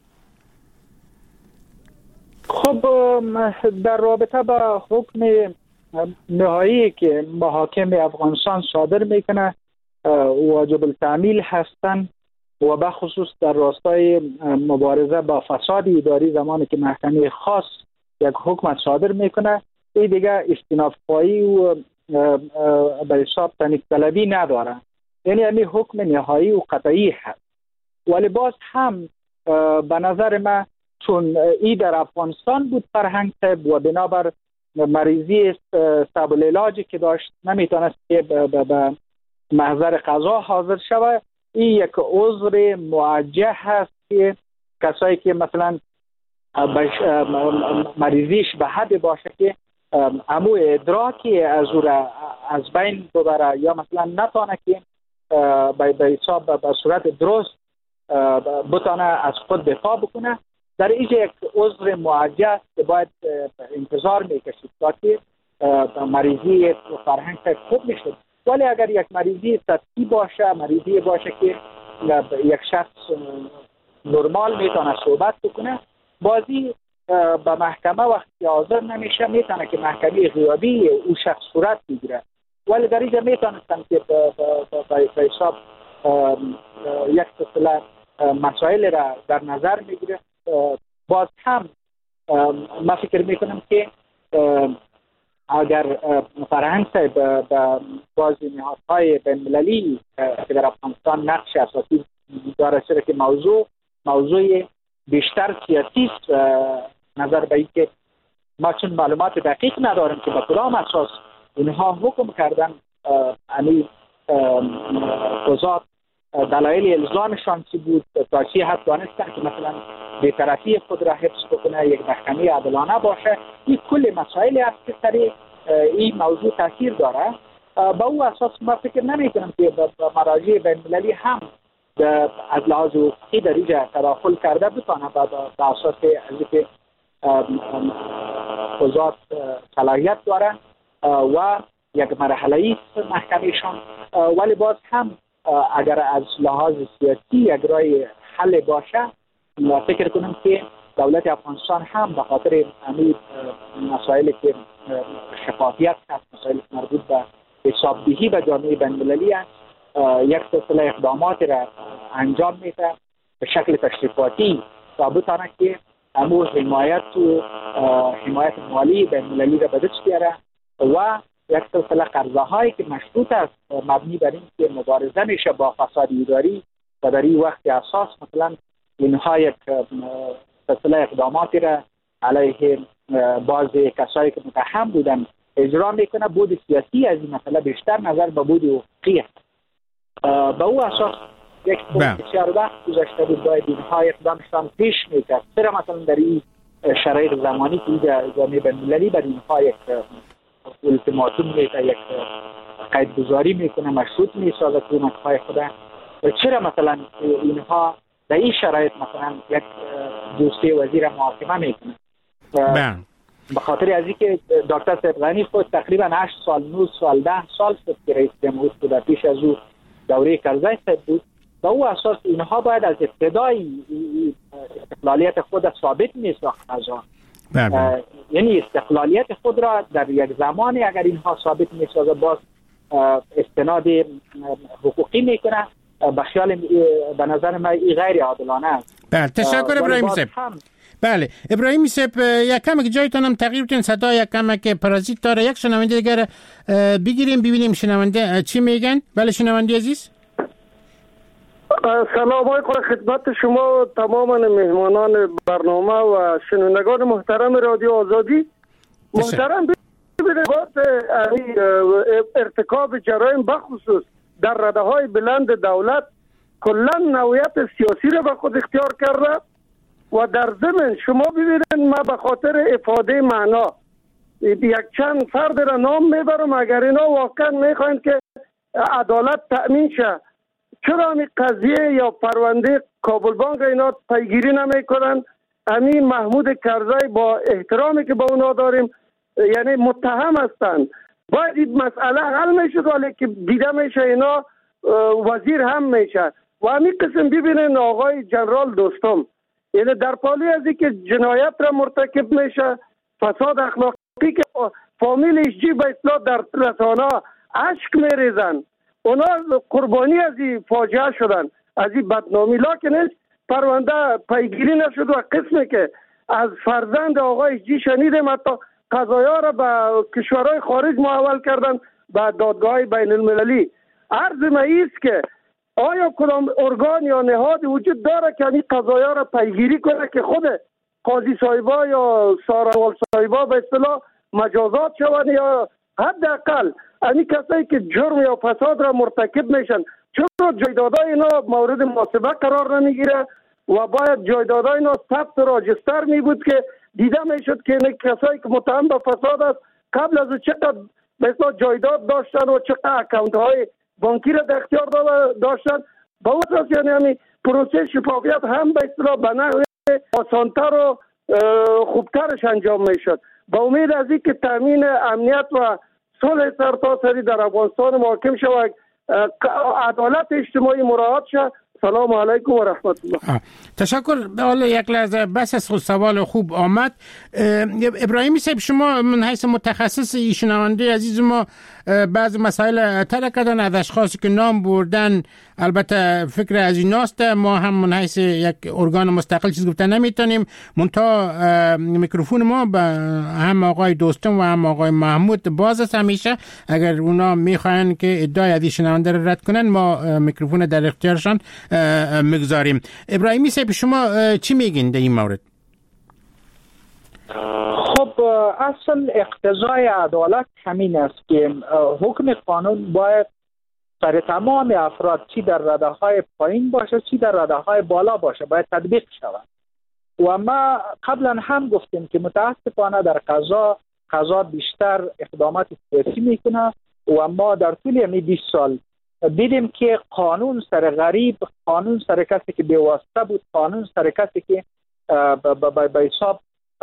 خب در رابطه با حکم نهایی که محاکم افغانستان صادر میکنه واجب التعمیل هستند و به خصوص در راستای مبارزه با فساد اداری زمانی که محکمه خاص یک حکم صادر میکنه، این دیگه استیناف پایی و به حساب تنیک طلبی نداره، یعنی همین حکم نهایی و قطعی هست. ولی باز هم به نظر من چون این در افغانستان بود فرهنگ صاحب و بنابر مریضی صعب العلاجی که داشت نمیتونست که به محضر قضا حاضر شود، این یک عذر موجه هست که کسایی که مثلا مریضیش به حد باشه که امو ادراکی از او را از بین ببره یا مثلا نتانه که به حساب به صورت درست بتانه از خود دفاع بکنه، در اینجا یک عذر موجه است که باید انتظار میکشید تا که مریضی فرهنگ خوب میشد. ولی اگر یک مریضی سطحی باشه، مریضی باشه که یک شخص نرمال میتونه صحبت بکنه، بازی به محکمه وقتی حاضر نمیشه میتونه که محکمه غیابی او شخص صورت بگیره. ولی در اینجا میتونستم که به حساب یک سلسله مسائل را در نظر میگیره. باز هم من فکر میکنم که اگر فرهنگ صاحب به بازی نهادهای بین‌المللی که در افغانستان نقش اساسی داره، چرا که موضوع بیشتر سیاسی است، نظر به این که ما چون معلومات دقیق نداریم که به کدام اساس اینها حکم کردن، یعنی قضات دلایل الزامشان چی بود، تا چی حد دانستن که مثلا بی‌طرفی خود را حفظ بکنه، یک محکمه عادلانه باشه. این کل مسائلی است که سر این موضوع تاثیر داره. با او اساس ما فکر نمی‌کنم که مراجع بین‌المللی هم از لحاظ حقوقی در اینجا تداخل کرده بتونه به اساس از که قضات صلاحیت دارن و یک مرحله است محکمهشان. ولی باز هم اگر از لحاظ سیاسی یک راه حل باشه، فکر کنم که دولت افغانستان هم به خاطر همین مسائلی که شفافیت هست، مسائلی مربوط به حسابدهی به جامعه بین‌المللی است، یک سلسله اقدامات را انجام میده به شکل تشریفاتی تا بتونه که امور حمایت مالی بین‌المللی را به دست بیاره و یک سلسله قرضه هایی که مشروط است مبنی بر این که مبارزه میشه با فساد اداری و در این وقت اساس مثلا اینها یک سلسله اقداماتی را علیه بعض کسایی که متهم بودن اجرا میکنه. بود سیاسی از این مسئله بیشتر نظر به بود حقوقی است. به او اساس یک بسیار وقت گذشته بود باید اینها اقدامشان پیش میکرد. چرا مثلا در این شرایط زمانی که جامعه بین‌المللی بر اینها یک التیماتوم میده، یک قیدگذاری میکنه، مشروط میسازه حکومت‌های خود، چرا مثلا اینها در این شرایط مثلا یک دوستی وزیر محاکمه میکنه؟ به خاطر از اینکه دکتر صدقانی خود تقریبا 8 سال 9 سال 10 سال شد که رئیس جمهور بود، در پیش از او دوره کرزی صاحب بود. و او اساس اینها باید از ابتدای استقلالیت خود ثابت میساخت قضا. یعنی استقلالیت خود را در یک زمانی اگر اینها ثابت میسازه باز استناد حقوقی میکنه. به نظر من این غیر عادلانه است. بله تشکر ابراهیم صاحب. بله ابراهیم صاحب یک کم که جایتون هم تغییر کنید، صدا یک کم که پارازیت داره. یک شنونده دیگر بگیریم ببینیم شنونده چی میگن. بله شنونده عزیز سلام علیکم خدمت شما تمام مهمانان برنامه و شنوندگان محترم رادیو آزادی. محترم ببینید ارتکاب جرایم بخصوص در رده های بلند دولت کلا نوعیت سیاسی را به خود اختیار کرده و در ضمن شما ببینید ما به خاطر افاده معنا یک چند فرد را نام میبرم. اگر اینا واقعا میخواین که عدالت تأمین شه، چرا این قضیه یا پرونده کابل بانک اینا پیگیری نمیکنن؟ همین محمود کرزی با احترامی که با اونا داریم یعنی متهم هستند، باید این مسئله حل میشه، ولی که دیده میشه اینا وزیر هم میشه. و همین قسم ببینین آقای جنرال دوستم یعنی در پالی از اینکه جنایت را مرتکب میشه، فساد اخلاقی که فامیلش جی به اصلاح در رسانه اشک میریزن، اونا قربانی از این فاجعه شدن، از این بدنامی. لکن پرونده پیگیری نشد و قسمی که از فرزند آقای جی شنیدیم حتی قضایا را به کشورهای خارج محول کردن به دادگاه بین المللی. عرض ما ایست که آیا کدام ارگان یا نهاد وجود داره که این قضایا را پیگیری کنه که خود قاضی صاحبا یا ساروال صاحبا به اصطلاح مجازات شوند، یا حداقل این کسایی که جرم یا فساد را مرتکب میشن چرا جایدادای اینا مورد محاسبه قرار نمیگیره و باید جایدادای اینا ثبت راجستر می بود که دیده میشد که این کسایی که متهم به فساد است قبل از چقدر به اصطلاح جایداد داشتن و چقدر اکانت های بانکی را در اختیار داشتن. با اون اساس یعنی همین پروسه شفافیت هم به اصطلاح به نحو آسانتر و خوبترش انجام میشد. با امید از این که تامین امنیت و صلح سرتاسری در افغانستان محکم شود، عدالت اجتماعی مراعات شد. سلام علیکم و رحمت الله. تشکر. حالا یک لحظه بس از سوال خوب آمد. ابراهیمی صاحب شما من حیث متخصص شنونده عزیز ما بعض مسائل طرح کردن از اشخاصی که نام بردن، البته فکر از ایناست، ما هم من حیث یک ارگان مستقل چیز گفتن نمیتونیم، منتها میکروفون ما به هم آقای دوستم و هم آقای محمود باز است همیشه. اگر اونا میخواین که ادعای از شنونده رو رد کنن ما میکروفون در اختیارشان میگذاریم. ابراهیمی صاحب شما چی میگین در این مورد؟ خب اصل اقتضای عدالت همین است که حکم قانون باید سر تمام افراد چی در رده های پایین باشه چی در رده های بالا باشه باید تطبیق شود. و ما قبلا هم گفتیم که متاسفانه در قضا بیشتر اقدامات سیاسی میکنه و ما در طول 20 سال دیدیم که قانون سر غریب، قانون سر کسی که بی‌واسطه بود، قانون سر کسی که به حساب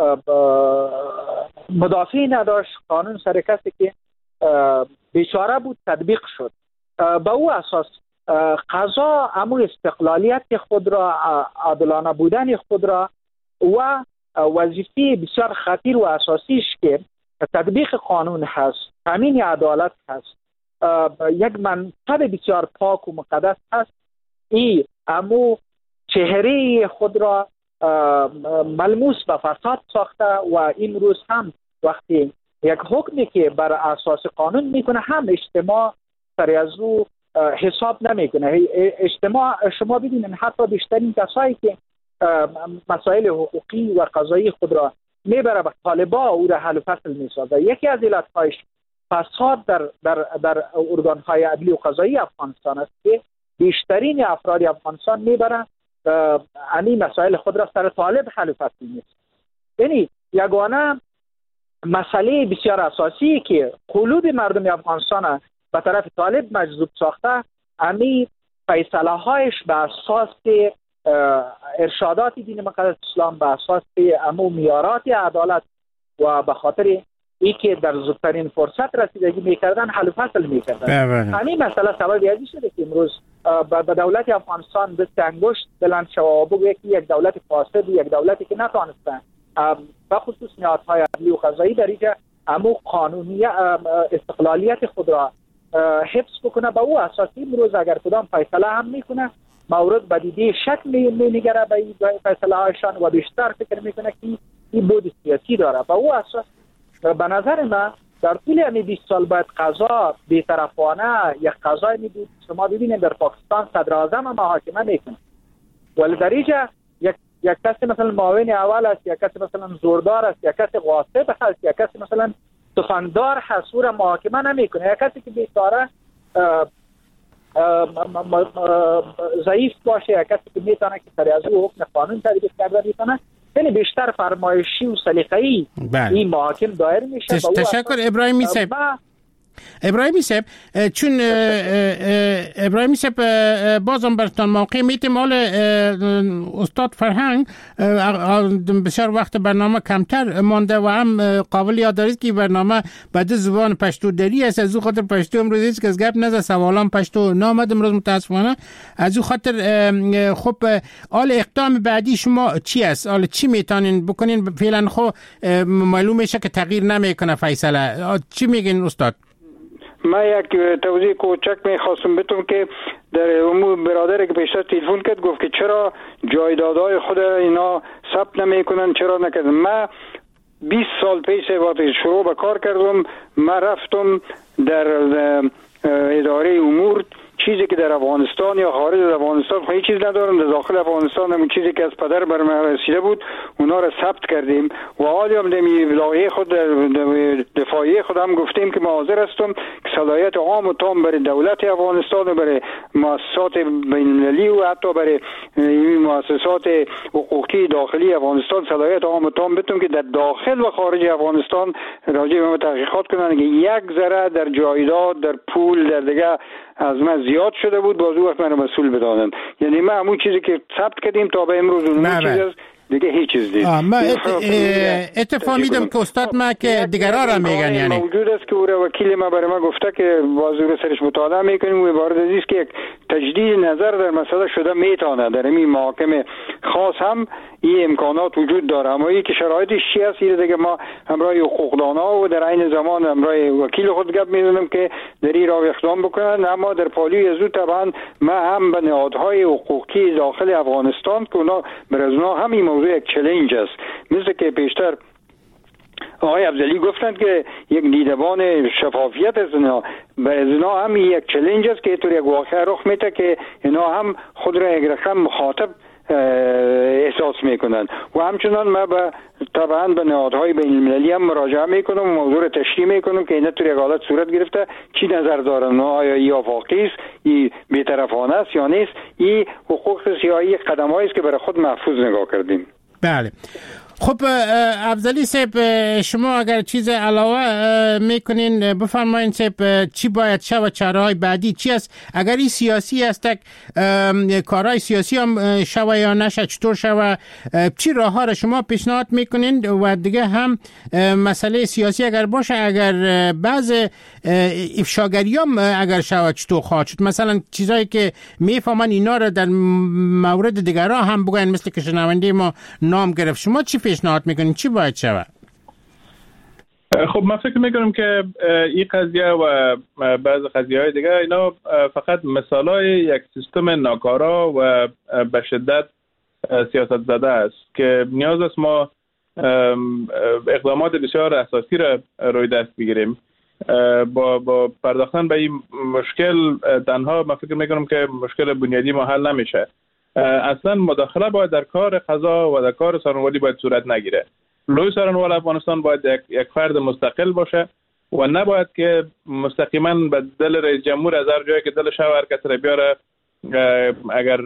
مدافعی نداشت، قانون سر کسی که بیچاره بود تطبیق شد. به او اساس قضا امو استقلالیت خود را، عادلانه بودن خود را و وظیفه بسیار خطیر و اساسیش که تطبیق قانون هست، تامین عدالت هست، یک منصب بسیار پاک و مقدس هست. این امو چهره خود را ملموس به فساد ساخته و این روز هم وقتی یک حکمی که بر اساس قانون میکنه هم اجتماع سر از او حساب نمیکنه. اجتماع شما ببینید حتی بیشترین کسایی که مسائل حقوقی و قضایی خود را میبره به طالبا او را حل و فصل میسازه. یکی از علتهایش فساد در ارگانهای عدلی و قضایی افغانستان است که بیشترین افراد افغانستان میبرن این مسائل خود را سر طالب حل و فصل میسازه. یعنی یگانه مسئله بسیار اساسی که قلوب مردم افغانستان به طرف طالب مجذوب ساخته امی فیصله هایش به اساس ارشادات دین مقدس اسلام، به اساس امو میارات عدالت و به خاطر ای که در زودترین فرصت رسیدگی میکردن حل و فصل میکردن. همین مسئله سبب ازی شده که امروز به دولت افغانستان دست انگشت بلند شود و بگه که یک دولت فاسد، یک دولتی که نتوانسته به خصوص نهادهای عدلی و قضایی در اینجا امو قانونی استقلالیت خود را حفظ بکنه. به او اساسی امروز اگر کدام فیصله هم میکنه مورد بدیده شک میگره به این فیصله هایشان و بیشتر فکر میکنه که این بود سیاسی داره. به او اساس به نظر من در طول همین 20 سال باید قضا بی‌طرفانه یک قضای می بود. شما ببینید در پاکستان صدر اعظم محاکمه میکنه ولی در اینجا یک کسی مثلا معاون اول است، یک کسی مثلا زوردار است، یک کسی غاصب است، یک کسی مثلا سخنندار هست او را محاکمه نمیکنه. یک کسی که بیچاره ضعیف باشه، یک کسی که میتونه که سر از او حکم قانون تطبیق کرده میتونه، یعنی بیشتر فرمایشی و سلیقه‌ای این محاکم دایر میشه. تشکر ابراهیمی صاحب. ابراهیمی صاحب چون ابراهیمی صاحب بازم برتان موقع میتیم مال استاد فرهنگ بسیار وقت برنامه کمتر مانده و هم قابل یاد دارید که برنامه بعد زبان پشتو داری است. از او خاطر پشتو امروز هیچ کس گپ نزد، سوالان پشتو نامد امروز متاسفانه. از او خاطر خب آل اقدام بعدی شما چی است؟ آل چی میتونین بکنین؟ فعلا خب معلوم میشه که تغییر نمیکنه فیصله. چی میگین استاد؟ من یک توضیح کوچک میخواستم بتونم که در امور برادر که پیشتر تلفن کرد گفت که چرا جایدادهای خود اینا ثبت نمیکنن، چرا نکردن. من 20 سال پیش وقتی شروع به کار کردم من رفتم در اداره امور، چیزی که در افغانستان یا خارج از افغانستان خیلی چیز ندارم، در داخل افغانستان هم چیزی که از پدر بر من رسیده بود اونا را ثبت کردیم و حالی هم دمی لایحه خود دفاعی خود هم گفتیم که ما حاضر هستم که صلاحیت عام و تام برای دولت افغانستان و برای مؤسسات بین‌المللی و حتی برای مؤسسات حقوقی داخلی افغانستان صلاحیت عام و تام بدم که در داخل و خارج افغانستان راجع به تحقیقات کنن که یک ذره در جایداد، در پول، در دیگه از من زیاد شده بود، باز وقت من مسئول بدانند. یعنی ما همون چیزی که ثبت کردیم تا به امروز اون چیز دیگه هیچ چیز نیست. من اتفاق میدم که استاد ما که دیگرها را میگن، یعنی موجود است که او وکیل ما برای ما گفته که باز رو سرش مطالعه میکنیم و عبارت از است که یک تجدید نظر در مسئله شده میتونه در این محاکم خاص هم این امکانات وجود داره. اما این که شرایطش چی است دیگه ما همراه حقوقدانا و در عین زمان همراه وکیل خود گپ میزنم که در این راه اقدام بکنن. اما در پالی از او طبعا ما هم به نهادهای حقوقی داخل افغانستان که اونا برازنا هم این موضوع یک چالش است، مثل که پیشتر آقای افضلی گفتند که یک دیدبان شفافیت است. اینا هم یک چالش است که اینطور یک واقعه رخ میده که اینا هم خود را یک رقم مخاطب احساس میکنند و همچنان ما طبعا به نهادهای بین المللی هم مراجعه میکنم و موضوع را تشریح میکنم که این طور یک حالت صورت گرفته چی نظر دارن، آیا این آفاقی است، این بی‌طرفانه است یا نیست. این حقوق سیاسی قدم‌هایی است که برای خود محفوظ نگاه کردیم. بله. خب افضلی صاحب شما اگر چیز علاوه میکنین بفرمایین صاحب، چی باید شه و چاره‌های بعدی چی است؟ اگر این سیاسی است کارهای سیاسی هم شه یا نشه چطور شه، چی راه ها را شما پیشنهاد میکنین؟ و دیگه هم مسئله سیاسی اگر باشه، اگر بعض افشاگری هم اگر شه چطور خواهد شد؟ مثلا چیزایی که میفهمن اینا را در مورد دیگرها هم بگوین، مثل که شنونده ما نام گرفت. شما چی پیشنهاد میکنین؟ چی باید شود؟ خب من فکر میکنم که این قضیه و بعض قضیه های دیگه اینا فقط مثال های یک سیستم ناکارا و به شدت سیاست زده است که نیاز است ما اقدامات بسیار اساسی را روی دست بگیریم. با پرداختن به این مشکل تنها من فکر میکنم که مشکل بنیادی ما حل نمیشه. اصلا مداخله باید در کار قضا و در کار سارنوالی باید صورت نگیره. لوی سارنوال افغانستان باید یک فرد مستقل باشه و نباید که مستقیما به دل رئیس جمهور از هر جایی که دلش هر کس را بیاره، اگر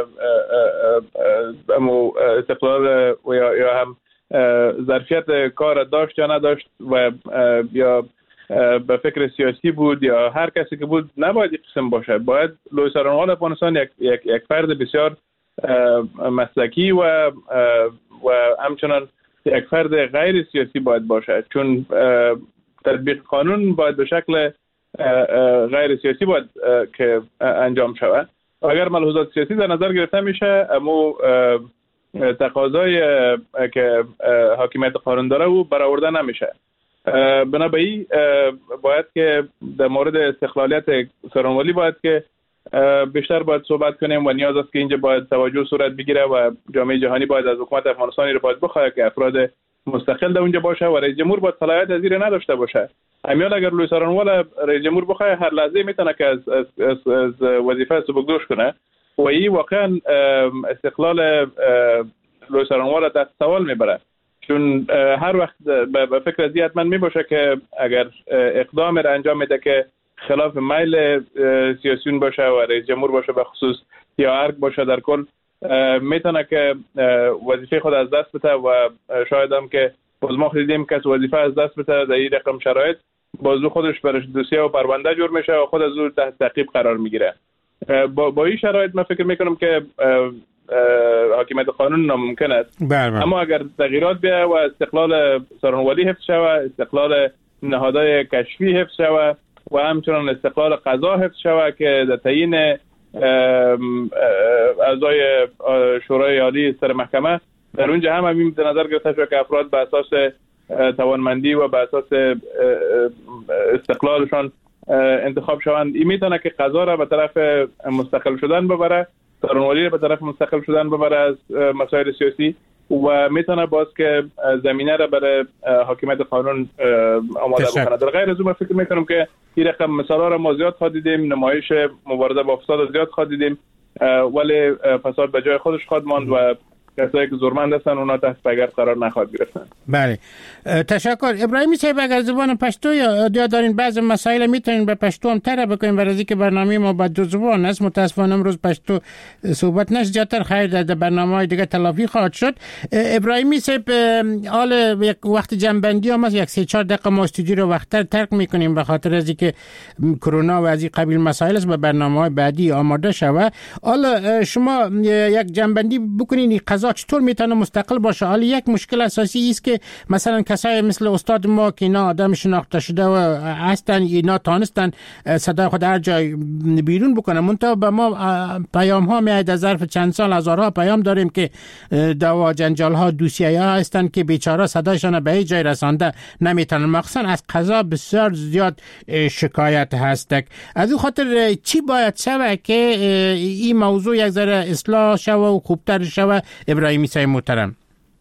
استقلال یا هم ظرفیت کار داشت یا نداشت و یا به فکر سیاسی بود یا هر کسی که بود، نباید این قسم باشه. باید لوی سارنوال افغانستان یک فرد بسیار مسلکی و همچنان یک فرد غیر سیاسی باید باشه، چون تطبیق قانون باید به شکل غیر سیاسی باید که انجام شود. اگر ملحوظات سیاسی در نظر گرفته میشه، اما تقاضای که حاکمیت قانون داره او برآورده نمیشه. بنابراین باید که در مورد استقلالیت سارنوالی باید که بیشتر باید صحبت کنیم و نیاز است که اینجا باید توجه صورت بگیره و جامعه جهانی باید از حکومت افغانستانی رو باید بخواد که افراد مستقل در اونجا باشه و رئیس جمهور باید صلاحیت از این نداشته باشه. امیال اگر لوی سارنوال رئیس جمهور بخواد هر لحظه میتونه که از وظیفه سبکدوش کنه و این واقعا استقلال لوی سارنوال تحت سوال میبره، چون هر وقت به فکر ازی حتما میباشه که اگر اقدام را انجام میده که خلاف میل سیاسیون باشه و رئیس جمهور باشه به خصوص یا ارگ باشه، در کل میتونه که وظیفه خود از دست بده و شاید هم که باز ما دیدیم که وظیفه از دست بده در این رقم شرایط بازو خودش برش دوسیه و پرونده جور میشه و خود از او تحت تعقیب قرار میگیره. با این شرایط من فکر میکنم که حاکمیت قانون ناممکن است. اما اگر تغییرات بیاید و استقلال سارنوالی حفظ شود، استقلال نهادهای کشفی حفظ شود و همچنان استقلال قضا حفظ شود که در تعیین اعضای شورای عالی سر محکمه در اونجا هم همین به نظر گرفته شده که افراد به اساس توانمندی و به اساس استقلالشان انتخاب شوند. این میتونه که قضا را به طرف مستقل شدن ببره، سارنوالی را به طرف مستقل شدن ببره از مسائل سیاسی و میتونه باز که زمینه را برای حاکمیت قانون آماده بکنه. در غیر از اون فکر میکنم که این رقم مثالا را ما زیاد خواهد دیدیم، نمایش مبارزه با فساد زیاد خواهد دیدیم، ولی فساد به جای خودش خواهد ماند و کسایی که زورمند هستن اونا تحت پایگرد قرار نخواهد گرفتن. بله، تشکر. ابراهیمی صاحب، اگر زبان پشتو یا دارین بعض مسائل میتونین به پشتو هم طرح بکنین، برای که برنامه ما با دو زبان است. متاسفانه امروز پشتو صحبت نشد، زیادتر خیر در برنامه‌های دیگه تلافی خواهد شد. ابراهیمی صاحب، حال یک وقت جنبندی هم است، یک 3-4 دقیقه ما استودیو رو وقتتر ترک میکنیم به خاطر از اینکه کرونا و از این قبیل مسائل است، به برنامه‌های بعدی آماده شوه. حالا شما یک جنبندی بکنین قضا چطور میتونه مستقل باشه؟ حالا یک مشکل اساسی است که مثلا کسایی مثل استاد ما که اینا آدم شناخته شده و هستن، اینا تانستن صدای خود هر جای بیرون بکنن، منتها به ما پیام ها میاد در ظرف چند سال، هزارها پیام داریم که دعوا جنجال ها دوسیه ها هستن که بیچاره صدایشان به هیچ جای رسانده نمیتونن. مخصوصا از قضا بسیار زیاد شکایت هست. از اون خاطر چی باید شوه که این موضوع یک ذره اصلاح شوه و خوبتر شوه؟ ابراهیمی صاحب محترم.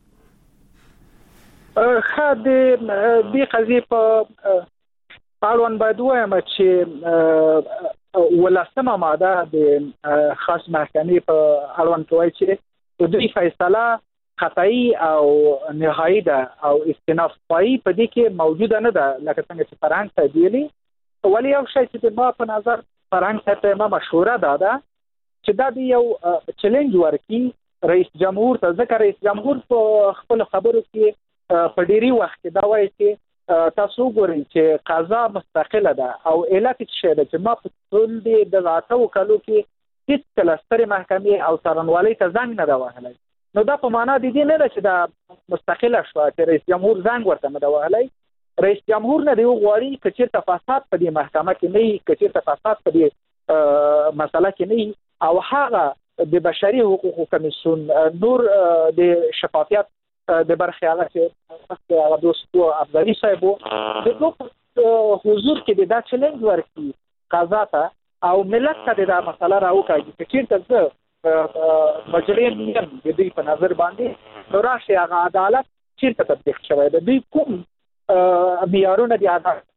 خد دی قضیه په اړوند باید وایم چې ولسمه ماده د خاص محکمې په اړوند کې وایي چې د دوی فیصله قطعي او نهایي ده او استیناف پایي په دې کې موجوده نه ده، لکه څنګه چې فرهنګ صاحب ویلي. ولی یو شی چې د ما په نظر فرهنګ صاحب ما مشوره ده چې دا د یو چیلنج ورکړي رئیس جمهور ته، ځکه رئیس جمهور په خپل خبرو کې په ډیری وخت کې دا وایي چې تاسو ګورئ چې قضا مستقله ده او علت څه ده چې ما په ټول د 8 کالو کې هیڅ کله سترې محکمې او څارنوالۍ ته زنګ نه ده وهلی. نو دا په معنا د دې نه ده چې دا مستقله شوه چې رئیس جمهور زنګ ورته نه ده وهلی. رئیس جمهور نه دی غواړي که چېرته فساد په دې محکمه کې نه وي، که چېرته فساد په دې مسله کې نه وي، او هغه د بشري حقوقو کمیسیون نور د شفافیت د برخې هغه چې هغه دوستو افضلي صاحب د دوه حضور کې دا چیلنج ورکړي قضا ته او ملت ته دا مسله راوکړي چې چېرته زه مجرم یم د دوی په نظر باندې نو راشي هغه عدالت چیرته تطبیق شوی دی، دوی کوم معیارونه دي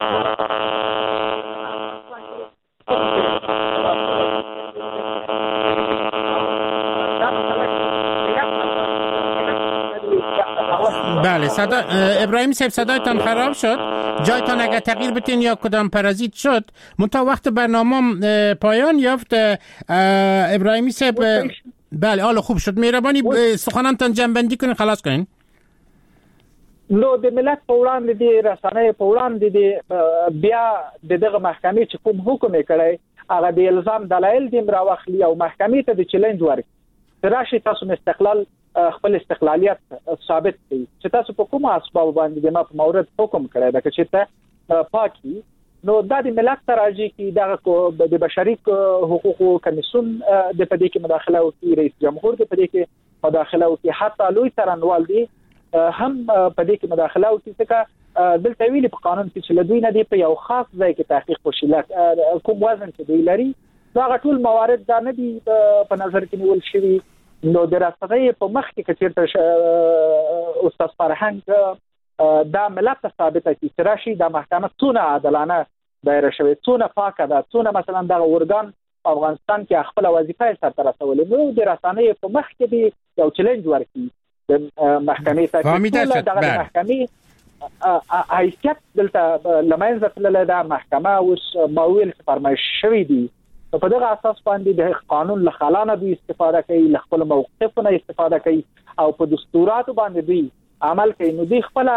بله. صدا ابراهیم صاحب صدایتان خراب شد، جایتان اگر تغییر بتین یا کدام پرازیت شد منتها وقت برنامه پایان یافت. ابراهیمی صاحب بله حالا خوب شد، مهربانی سخنانتان جمع‌بندی کنین خلاص کنین. نو د ملت په وړاندې دی رسنۍ په وړاندې دی بیا دغه محکمې چې کوم حکم یې کړی هغه د الزام دلایل دیم راوخلی او محکمې ته د چیلنج ورکړي راشي تاسو استقلال خپل استقلالیت ثابت کړئ چې تاسو په کومه اسباب باندې د ما په مورد حکم کړی دا چې ته پاکي. نو دا د ملت تراجی کې د بشري حقوقو کمیسیون د پدې کې مداخله وکړي، رئیس جمهور د پدې کې مداخله وکړي، حتی لوی څارنوال دی هم پدې کې مداخله وکړي چې دلته ویلي په قانون کې چې لدوی نه دی په یو خاص ځای کې تحقیق وشي کوم وزن چې دوی لري دا ټول موارد دا نه دي په نظر کې نیول شوي. نو د رسنۍ په مخ کې کچېرته استاد فرهنګ دا ملت ثابته کی چې راشي د محکمه څونه عادلانه دایره شوی، څونه پاکه ده، څونه مثلا د اورګان افغانستان کې خپل وظیفه سره رسولې. نو د رسنۍ په مخ کې دی یو چیلنج ورکړي د محکمې ته چې د محکمې حیثیت دلته لمنځه تللی ده. محکمه اوس ماویل فرمایش شوی دی په دغه اساس باندې د قانون له خلانه دوی استفاده کوي، له خپل موقفونه استفاده کوي او په دستوراتو باندې دوی عمل کوي. نو دوی خپل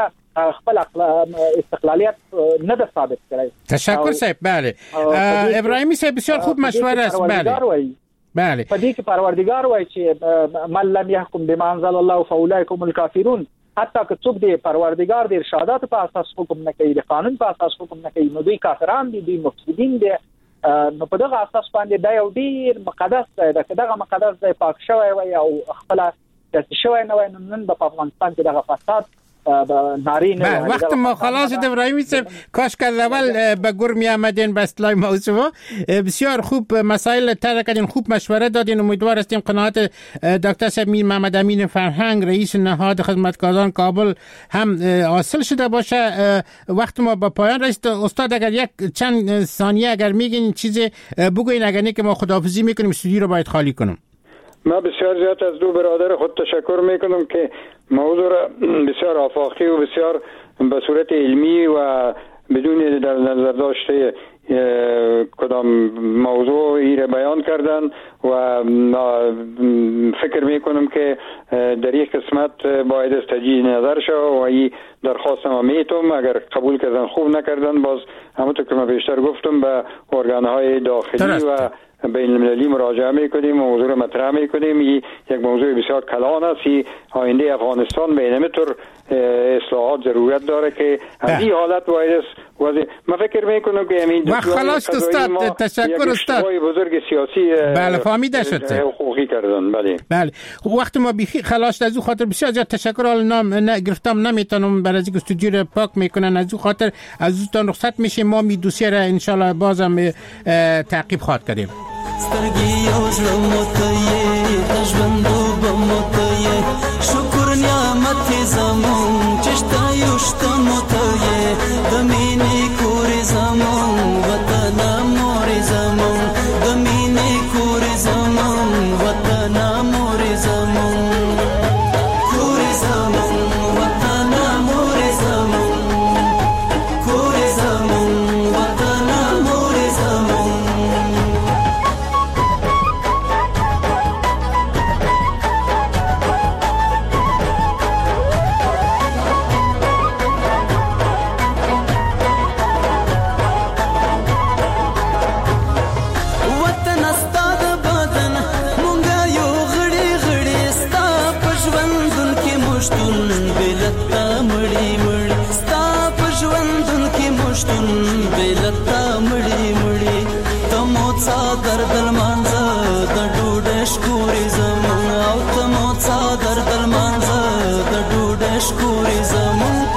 استقلالیت نه ده ثابت کړی. تشکر صاحب. بله ابراهیمی صاحب بسیار خوب مشوره است. بله په دې کې پروردگار وایي چې من لم يحكم بما انزل الله فاولئک هم الکافرون. حتی که څوک دی پروردگار د ارشادات په اساس حکم نه کوي، د قانون په اساس حکم نه کوي، نو دوی کافران دي، دوی مفسدین دي. نو په دغه اساس باندې دا یو ډیر مقدس دی، دغه مقدس دی پاک شوی وي او خپل د شوی نه وای. نن په افغانستان کې دغه فساد نارینه وقت ما خلاص ابراهیمی صاحب کاش که اول به گور می آمدین به اصطلاح موضوع. بسیار خوب مسائل طرح کردین، خوب مشوره دادین. امیدوار هستیم قناعت دکتر صاحب میر محمد امین فرهنگ رئیس نهاد خدمتگاران کابل هم حاصل شده باشه. وقت ما به پایان رسید. استاد اگر یک چند ثانیه اگر میگین چیزی بگوین، اگر نه که ما خداحافظی میکنیم استودیو رو باید خالی کنم. من بسیار زیاد از دو برادر خود تشکر میکنم که موضوع بسیار آفاقی و بسیار به صورت علمی و بدون در نظر داشته کدام موضوع ایره بیان کردن و فکر میکنم که در یک قسمت باید از تجدید نظر شد و این درخواست ما میتونم اگر قبول کردن خوب نکردن باز همونطور که من بیشتر گفتم به ارگانهای داخلی و بین المللی مراجعه میکنیم، موضوع مطرح میکنیم. یک موضوع بسیار کلان است. آینده افغانستان به این طور اصلاحات ضرورت داره که از این حالت باید است. من فکر میکنم که همین وقت خلاص استاد. تشکر استاد. بزرگ سیاسی بله فهمیده شد حقوقی کردن. بله وقت ما بیخی خلاص. از او خاطر بسیار زیاد تشکر. حال نام گرفتم نمیتونم برای اینکه استودیو رو پاک میکنن. از او خاطر از اوتان رخصت میشیم. ما می دوسیه را ان شاء الله بازم تعقیب خواهد کردیم. سترګي او زړه مته د ژوندو بمته شکر نعمت زمون چشتا یوشته مته د مینې کور زمون وطن مور زمون د مینې کور زمون وطن مور زمون کور زمون وطن مور زمون کور زمون وطن مور زمون دردل مانزه د ډوډۍ شکورې زمون او ته مو څا دردل مانزه د ډوډۍ شکورې زمون